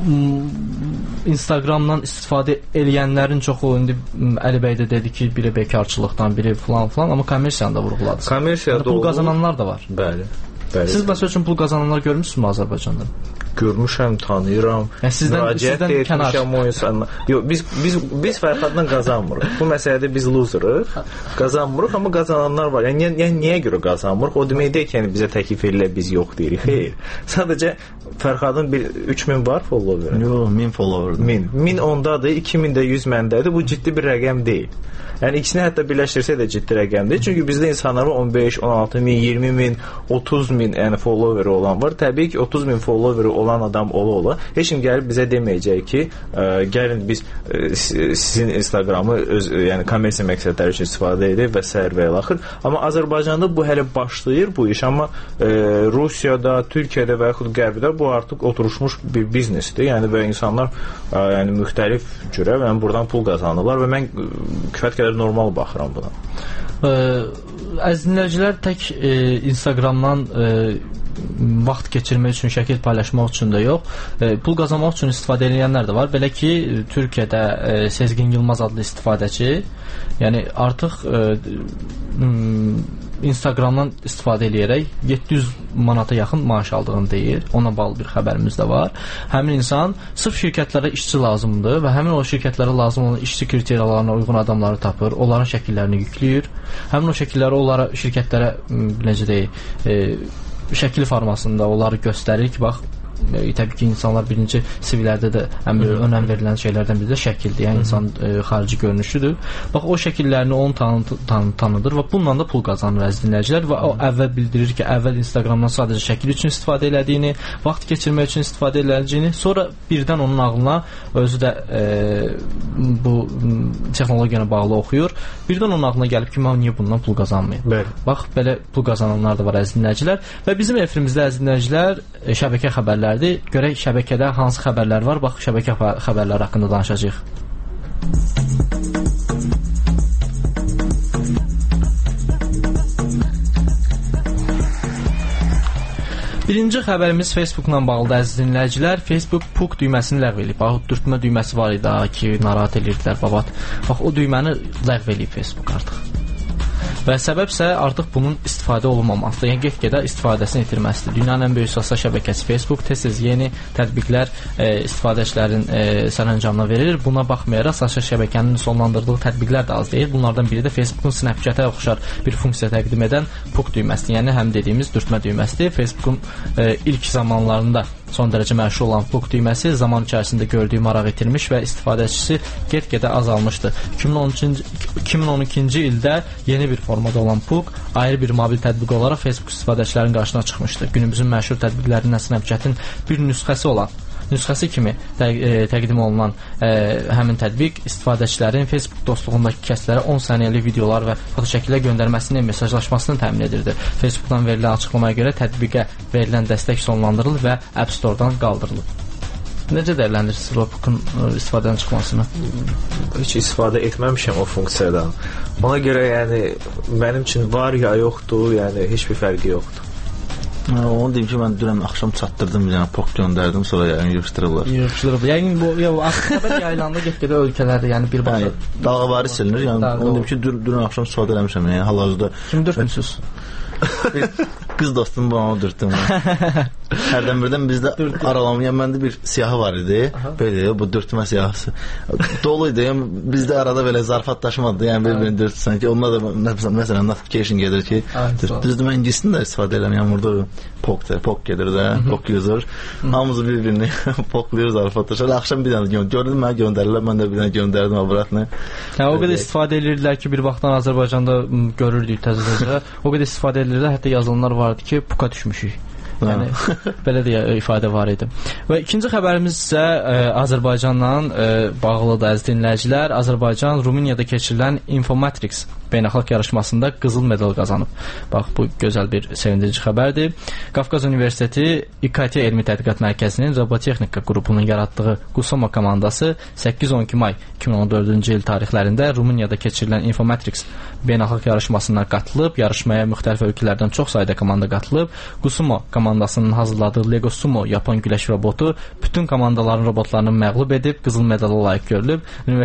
Instagramdan istifadə eləyənlərin çoxu indi Əli bəy də dedi ki, biri bekarçılıqdan, biri falan, amma kommersiyanı da vurğuladı. Kommersiyada pul qazananlar da var. Bəli. Siz məsəl üçün pul qazananlar görmüsünüzmü Azərbaycanda? Görmüşəm, tanıyıram. Sizdən etmişəm o insanlar. Yox, biz Fərhadla qazanmırıq. Bu məsələdə biz loserıq. Qazanmırıq, amma qazananlar var. Yəni niyə görə qazanmırıq? O demək deyil ki, yəni bizə təklif edirlər, biz yox deyirik. Xeyr. Sadəcə Fərhadın 3000 var follower. Yox, 1000 follower. 1000 ondadır, 2000 də 100 məndədir. Bu ciddi bir rəqəm deyil. Yəni ikisini hətta birləşdirsə də ciddi rəqəmdir. Çünki bizdə insanların 15, 16 min, 20 min, 30 min yəni followeri olan var. Təbii ki, 30 min followeri olan adam ola. Heç kim gəlib bizə deməyəcək ki, gəlin biz sizin Instagramı yəni kommersiya məqsədləri üçün istifadə edək və s. və ilaxır. Amma Azərbaycanda bu hələ başlayır bu iş, amma Rusiyada, Türkiyədə və yaxud Qərbdə bu artıq oturmuş bir biznesdir. Yəni və insanlar yəni müxtəlif cürə yəni buradan pul qazanırlar və mən kifayət qədər normal baxıram buna. Əziz dinləyicilər, tək Instagramdan vaxt keçirmək üçün, şəkil paylaşmaq üçün də yox, pul qazanmaq üçün istifadə edənlər də var. Belə ki, Türkiyədə Sezgin Yılmaz adlı istifadəçi, yəni artıq Instagramdan istifadə edərək 700 manata yaxın maaş aldığını deyir. Ona bağlı bir xəbərimiz də var. Həmin insan sırf şirkətlərə işçi lazımdır və həmin o şirkətlərə lazım olan işçi kriteriyalarına uyğun adamları tapır, onların şəkillərini yükləyir. Həmin o şəkilləri onlara, şirkətlərə necə deyək, şəkil formasında onları göstərir ki, bax, təbii ki, insanlar birinci CV-lərdə də ən önəm verilən şeylərdən biri də şəkildir. Yəni insan xarici görünüşüdür. Bax, o şəkillərini onu tanıdır və bununla da pul qazanır əziz dinləyicilər və o əvvəl bildirir ki, əvvəl Instagramdan sadəcə şəkil üçün istifadə elədiyini, vaxt keçirmək üçün istifadə elədiyini, sonra birdən onun ağlına özü də bu texnologiyana bağlı oxuyur. Birdən onun ağlına gəlib ki, mən niyə bundan pul qazanmayım? Bax, belə pul qazananlar da var əziz dinləyicilər və bizim efrimizdə əziz dinləyicilər şəbəkə xəbərlər görək şəbəkədə hansı xəbərlər var. Bax, şəbəkə xəbərləri haqqında danışacağıq. Birinci xəbərimiz Facebook-la bağlıdır əziz dinləyicilər. Facebook PUK düyməsini ləğv edib. Bax, dürtmə düyməsi var idi ki, narahat edirdilər babat. Bax, o düyməni ləğv edib Facebook artıq. Və səbəb isə artıq bunun istifadə olunmamasıdır. Yəni get-gedə istifadəsini itirməsidir. Dünyanın ən böyük sosial şəbəkəsi Facebook tez-tez yeni tətbiqlər istifadəçilərin sərəncamına verir. Buna baxmayaraq sosial şəbəkənin sonlandırdığı tətbiqlər də az deyil. Bunlardan biri də Facebookun Snapchat-ə oxşar bir funksiya təqdim edən Puck düyməsidir. Yəni həm dediyimiz dürtmə düyməsidir. Facebookun ilk zamanlarında son dərəcə məşhur olan Puck düyməsi zaman içərisində gördüyü maraq itirmiş və istifadəçisi get-gedə azalmışdı. 2012-ci ildə yeni bir formada olan Puck ayrı bir mobil tətbiq olaraq Facebook istifadəçilərinin qarşısına çıxmışdı. Günümüzün məşhur tətbiqlərindən Snapchat-in bir nüsxəsi kimi təqdim olunan həmin tətbiq istifadəçilərin Facebook dostluğundakı kəslərə 10 saniyəlik videolar və fotoşəkillər göndərməsini, mesajlaşmasını təmin edirdi. Facebookdan verilən açıqlamaya görə tətbiqə verilən dəstək sonlandırılıb və App Store-dan qaldırılıb. Necə dəyərləndirirsiniz Puck'un istifadədən çıxmasını? Heç istifadə etməmişəm o funksiyadan. Ona görə yəni mənim üçün var ya yoxdur, yəni heç bir fərqi yoxdur. Onu deyim ki, mən dünən axşam çatdırdım, yəni Puck göndərdim, sonra yəni yığışdırırlar. Yəni bu xəbər yayılanında get-gedə ölkələrdə, yəni birbaşa dalğavari silinir. Yəni onu deyim ki, dünən axşam istifadə eləmişəm. Yəni hal-hazırda kim dürtmüsüz? Qız dostum bana dürtdüm. Hərdən birdən bizdə aralamayan məndə bir siyahı var idi. Belə bu dürtmə siyahısı. Doluydu. Yəni bizdə arada belə zarafatlaşmadı. Yəni bir-birini dürtsən ki, onlar da məsələn notification gedir ki, düzdür mən ingilisini də istifadə eləmirəm. Burada Puck gedir də, Puck user. Hamımız bir-birini Pucklayır, zarafatlaşır. Axşam bir dənə gördüm, mənə göndərirlər, mən də bir dənə göndərdim obratını. Yəni o qədər istifadə edirdilər ki, bir vaxtdan Azərbaycanda görürdük təzə-təzə. O qədər istifadə edirdilər, hətta yazılanlar vardı ki, Puck'a düşmüşük. Yəni belə də ifadə var idi. Və ikinci xəbərimiz isə Azərbaycanla bağlıdır əziz dinləyicilər. Azərbaycan Rumuniyada keçirilən Infomatrix beynəlxalq yarışmasında qızıl medal qazanıb. Bax, bu gözəl bir sevindirici xəbərdir. Qafqaz Universiteti İKT Elmi Tədqiqat Mərkəzinin Robotexnika qrupunun yaratdığı Qusoma komandası 8-12 may 2014-cü il tarixlərində Rumuniyada keçirilən Infomatrix beynəlxalq yarışmasına qatılıb. Yarışmaya müxtəlif ölkələrdən çox sayda komanda qatılıb. Qusuma komandasının hazırladığı Lego Sumo Yapon güləş robotu bütün komandaların robotlarını məğlub edib, qızıl medala layiq görülüb.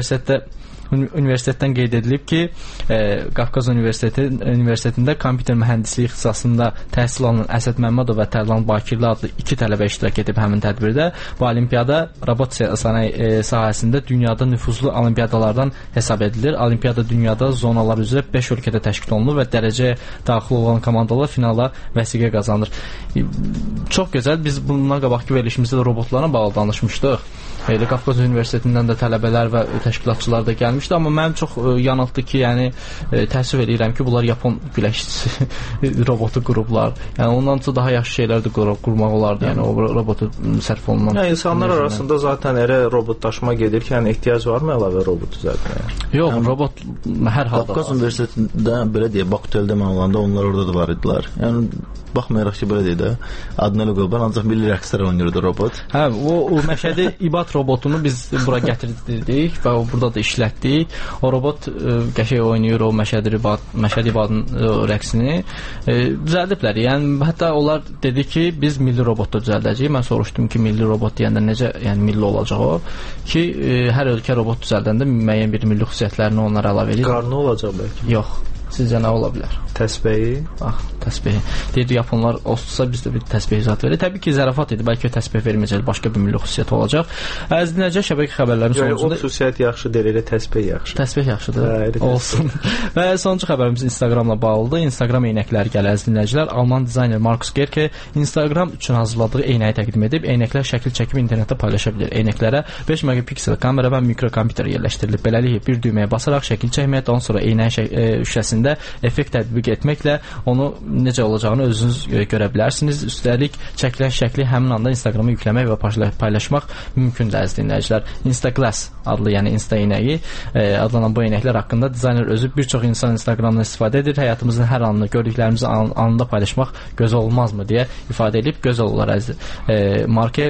Universitetdən qeyd edilib ki, Qafqaz Universitetində kompüter mühəndisliyi ixtisasında təhsil alan Əsəd Məmmədov və Tərlan Bakirli adlı 2 tələbə iştirak edib həmin tədbirdə. Bu olimpiyada robot sənaye sahəsində dünyada nüfuzlu olimpiyadalardan hesab edilir. Olimpiyada dünyada zonalar üzrə 5 ölkədə təşkil olunur və dərəcəyə daxil olan komandalar finala vəsiqə qazanır. Çox gözəl. Biz bundan qabaqki verilişimizdə də robotlarla bağlı danışmışdıq. Qafqaz Universitetindən də tələbələr və təşkilatçılar da gəlmişdi, amma mənim çox yanıltdı ki, yəni təəssüf edirəm ki, bunlar Yapon güləşçisi robotu qurublar. Yəni ondan da daha yaxşı şeylər də qurmaq olardı, yəni o robotu sərf olunan. Yəni insanlar arasında zaten elə robotlaşma gedir ki, yəni ehtiyac varmı əlavə robot düzəltməyə? Yox, robot hər halda. Qafqaz Universitetində belə deyək, Bakütəldə mən olanda onlar orada da var idilər. Yəni baxmayaraq ki, belə deyək də, adını elə qoyublar, ancaq milli rəqslər oynayırdı robot. Hə, o Məşədi İBAT robotunu biz bura gətirdik və burada da işlətdik. O robot qəşəng oynayır o Məşədi İBATın rəqsini. Düzəldiblər. Yəni hətta onlar dedi ki, biz milli robot da düzəldəcəyik. Mən soruşdum ki, milli robot deyəndə necə, yəni milli olacaq o? Ki, hər ölkə robot düzəldəndə müəyyən bir milli xüsusiyyətlərini onlara əlavə edir. Qarnı olacaq bəlkə? Yox. Sizcə nə ola bilər? Təsbehi? Bax, təsbehi. Deyir, Yaponlar olsa biz də bir təsbeh zat verir. Təbii ki, zarafat idi. Bəlkə təsbeh verməyəcək, başqa bir milli xüsusiyyət olacaq. Əziz dinləyicilər, şəbəkə xəbərlərinin sonucunda o xüsusiyyət yaxşı deyil, elə təsbeh yaxşı. Təsbeh yaxşıdır. Olsun. Və sonuncu xəbərimiz Instagramla bağlıdır. Instagram eynəkləri gəlir əziz dinləyicilər. Alman dizayner Markus Gerke Instagram üçün hazırladığı eynəyi təqdim edib. Eynəklər şəkil çəkib internetdə paylaşa bilir. Eynəklərə 5 megapiksel kamera və mikrokompüter yerləşdirilib. Beləliklə bir düyməyə basaraq şəkil çəkməyə, daha sonra eynəyin şüşəsində effekt tətbiq etməklə onu necə olacağını özünüz görə bilərsiniz. Üstəlik çəkilən şəkli həmin anda Instagrama yükləmək və paylaşmaq mümkündür əziz dinləyicilər. Instaglass adlı, yəni Insta eynəyi adlanan bu eynəklər haqqında dizayner özü bir çox insan Instagramdan istifadə edir. Həyatımızın hər anını, gördüklərimizi anında paylaşmaq gözəl olmazmı deyə ifadə edib. Gözəl olar əziz. Marke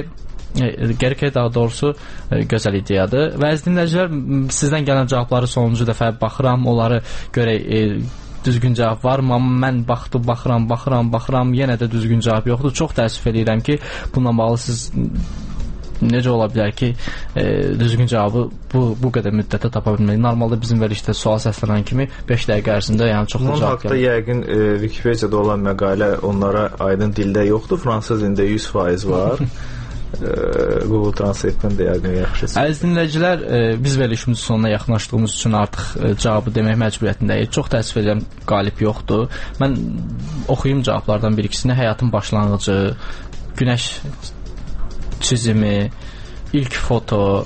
Gerke daha doğrusu gözəl ideyadır. Və əziz dinləyicilər, sizdən gələn cavabları sonuncu dəfə baxıram, onları görək düzgün cavab varmı? Amma mən baxıram, yenə də düzgün cavab yoxdur. Çox təəssüf edirəm ki, bununla bağlı siz necə ola bilər ki, düzgün cavabı bu qədər müddətdə tapa bilmək? Normalda bizim verilişdə sual səslənən kimi 5 dəqiqə ərzində yəni çoxlu cavab gəlir. Bunun haqda yəqin Wikipediyada olan məqalə onlara aydın dildə yoxdur. Fransız dilində 100% var. Google Translate-dən də yəqin yaxşı. Əziz dinləyicilər, biz verilişimizin sonuna yaxınlaşdığımız üçün artıq cavabı demək məcburiyyətindəyik. Çox təəssüf edirəm, qalib yoxdur. Mən oxuyum cavablardan bir-ikisini. Həyatın başlanğıcı, günəş çizimi, ilk foto,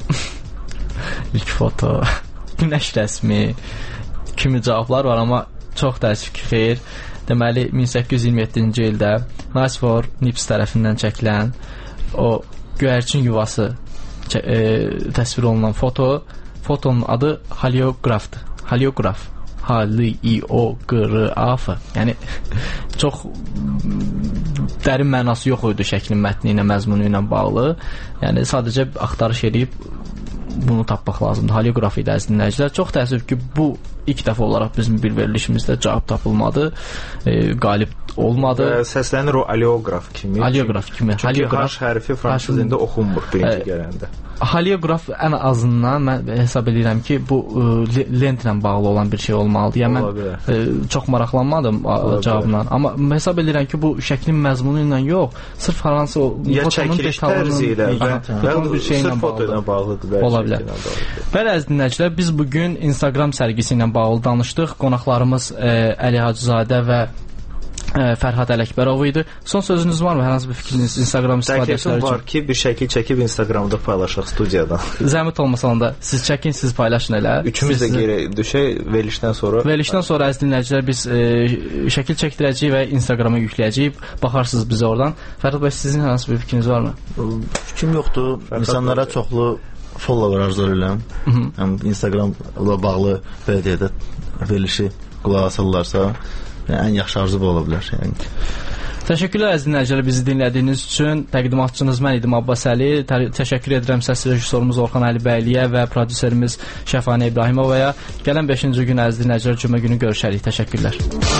günəş rəsmi kimi cavablar var, amma çox təəssüf ki, xeyr. Deməli, 1827-ci ildə Nice Nips tərəfindən çəkilən o göyərçin yuvası təsvir olunan fotonun adı heliografdır. Heliograf. H-L-I-O-G-R-A-F. Yəni çox dərin mənası yox idi şəklin mətni ilə, məzmunu ilə bağlı. Yəni sadəcə axtarış edib bunu tapmaq lazımdır. Heliograf idi əziz dinləyicilər. Çox təəssüf ki, bu ilk dəfə olaraq bizim bir verilişimizdə cavab tapılmadı, qalib olmadı. Səslənir o aleograf kimi. Aleograf kimi. Çünki H hərfi fransız dilində oxunmur birinci gələndə. Heliograf ən azından mən hesab edirəm ki, bu lentlə bağlı olan bir şey olmalıdır. Yəni mən çox maraqlanmadım cavabla, amma hesab edirəm ki, bu şəklin məzmunu ilə yox, sırf haransı o fotonun detalının ilə və sırf foto ilə bağlıdır. Ola bilər. Bəli, əziz dinləyicilər, biz bugün Instagram sərgisi ilə bağlı danışdıq. Qonaqlarımız Əli Hacızadə və Fərhad Ələkbərov idi. Son sözünüz varmı? Hər hansı bir fikriniz Instagram istifadəçiləri üçün? Var ki, bir şəkil çəkib Instagramda paylaşaq studiyadan. Zəhmət olmasa da siz çəkin, siz paylaşın elə. Üçümüz də geri düşək verilişdən sonra. Verilişdən sonra əziz dinləyicilər biz şəkil çəkdirəcəyik və Instagrama yükləyəcəyik. Baxarsınız bizə oradan. Fərhad bəy, sizin hər hansı bir fikriniz varmı? Fikrim yoxdur. İnsanlara çoxlu follower arzu edirəm. Instagramla bağlı belə deyək də verilişi qulaq asırlarsa ən yaxşı arzu bu ola bilər. Təşəkkürlər əziz dinləyicilər, bizi dinlədiyiniz üçün. Təqdimatçınız mən idim Abbas Əli. Təşəkkür edirəm səs rejissorumuz Orxan Əlibəyliyə və prodüserimiz Şəfanə İbrahimovaya. Gələn 5-ci gün əziz dinləyicilər, cümə günü görüşərik. Təşəkkürlər.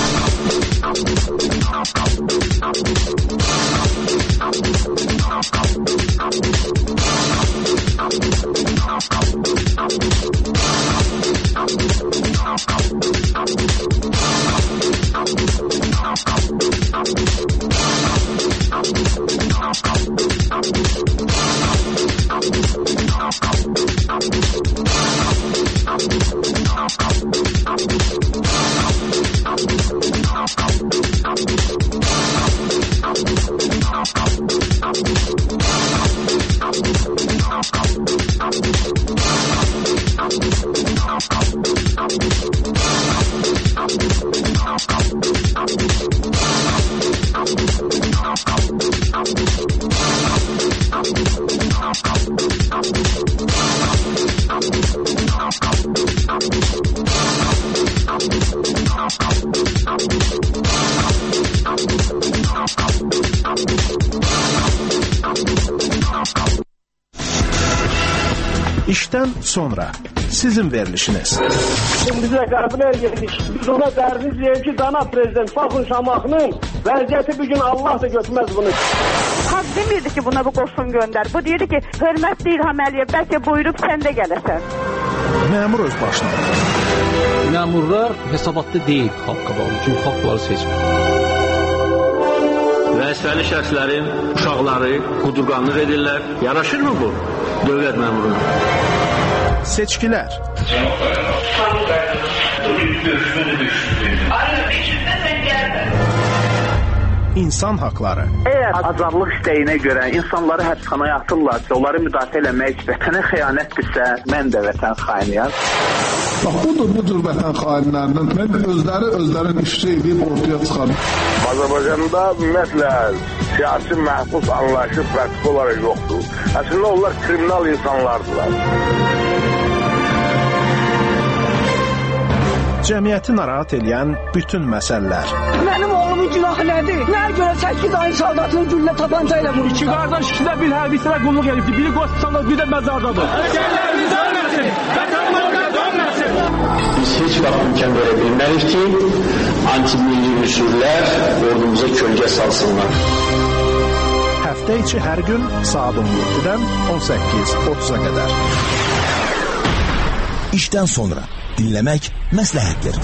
İşdən sonra sizin verilişiniz. Biz də qəbul edirik. Biz ona dərdiz deyək ki, cənab prezident Fakun Şamaxının vəziyyəti bir gün Allah da götürməz bunu. Xalq demirdi ki, buna bu qoşun göndər. Bu deyirdi ki, hörmətli İlham Əliyev, bəlkə buyurub sən də gələsən. Məmur öz başına. Məmurlar hesabatda deyil xalq qabağında. Çünki xalq bunları seçmir. Vəzifəli şəxslərin uşaqları qudurqanlıq edirlər. Yaraşırmı bu dövlət məmuruna? Seçkilər. İnsan haqları. Əgər azadlıq istəyinə görə insanları həbsxanaya atırlarsa, onları müdafiə eləmək vətənə xəyanətdirsə, mən də vətən xainiyəm. Bax, bu cür vətən xainlərinin mən özlərin işçi edib ortaya çıxarım. Azərbaycanda ümumiyyətlə siyasi məhbus anlayışı pratik olaraq yoxdur. Əslində onlar kriminal insanlardılar. Cəmiyyəti narahat edən bütün məsələlər. Mənim oğlumun günahı nədir? Nəyə görə 8 ayın saldatını güllə tabanca ilə vurur? İki qardaş ikisi də bir hərbiçilərə qulluq edibdir. Biri qoçsanlar, biri də məzardadır. Ölkələrimiz ölməsin, vətənlərimiz ölməsin. Biz heç vaxt imkan verə bilmərik ki, antimilli üsullər ordumuza kölgə salsınlar. Həftə həftə içi hər gün saat 17-dən 18:30-a qədər. İşdən sonra dinləmək məsləhətdir.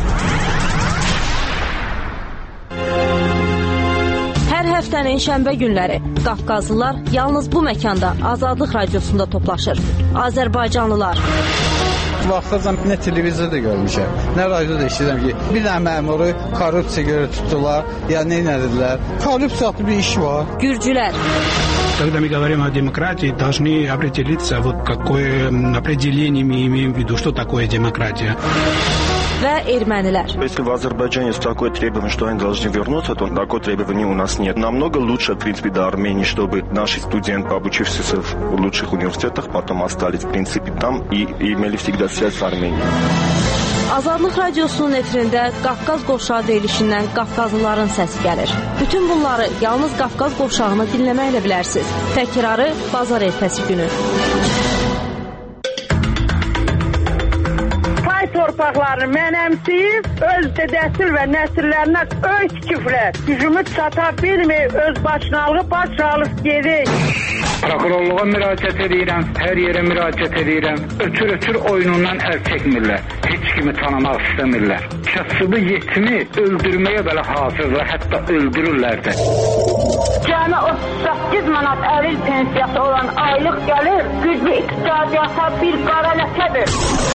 Hər həftənin şənbə günləri Qafqazlılar yalnız bu məkanda Azadlıq Radiosunda toplaşır. Azərbaycanlılar. Vaxtacan nə televizorda görmüşəm, nə radioda eşidirəm ki, bir dənə məmuru korrupsiya görə tutdular, ya nə edildilər. Korrupsiyalı bir iş var. Gürcülər. Когда мы говорим о демократии, должны определиться, вот какое определение мы имеем в виду, что такое демократия. Və ermənilər. Если в Азербайджане такое требование, что они должны вернуться, то такое требование у нас нет. Намного лучше, в принципе, до Армении, чтобы наши студенты, обучившиеся в лучших университетах, потом остались, в принципе, там и имели всегда связь с Арменией. Azadlıq Radiosunun efirində Qafqaz qovşağı deyilişindən Qafqazlıların səsi gəlir. Bütün bunları yalnız Qafqaz qovşağını dinləməklə bilərsiniz. Təkrarı bazar ertəsi günü. Torpaqlarını mənəmsiyib, öz dədəsil və nəsillərinə öz küfrət, gücümüz çata bilmir, öz başınalığı baş alıb gedir. Prokurorluğa müraciət edirəm, hər yerə müraciət edirəm. Ötür oyunundan əl çəkmirlər, heç kimi tanımaq istəmirlər. Kasıbı yetimi öldürməyə belə hazırlar, hətta öldürürlər də. Cəmi 38 manat əril pensiyası olan aylıq gəlir, güclü iqtisadiyyata bir qara ləkədir.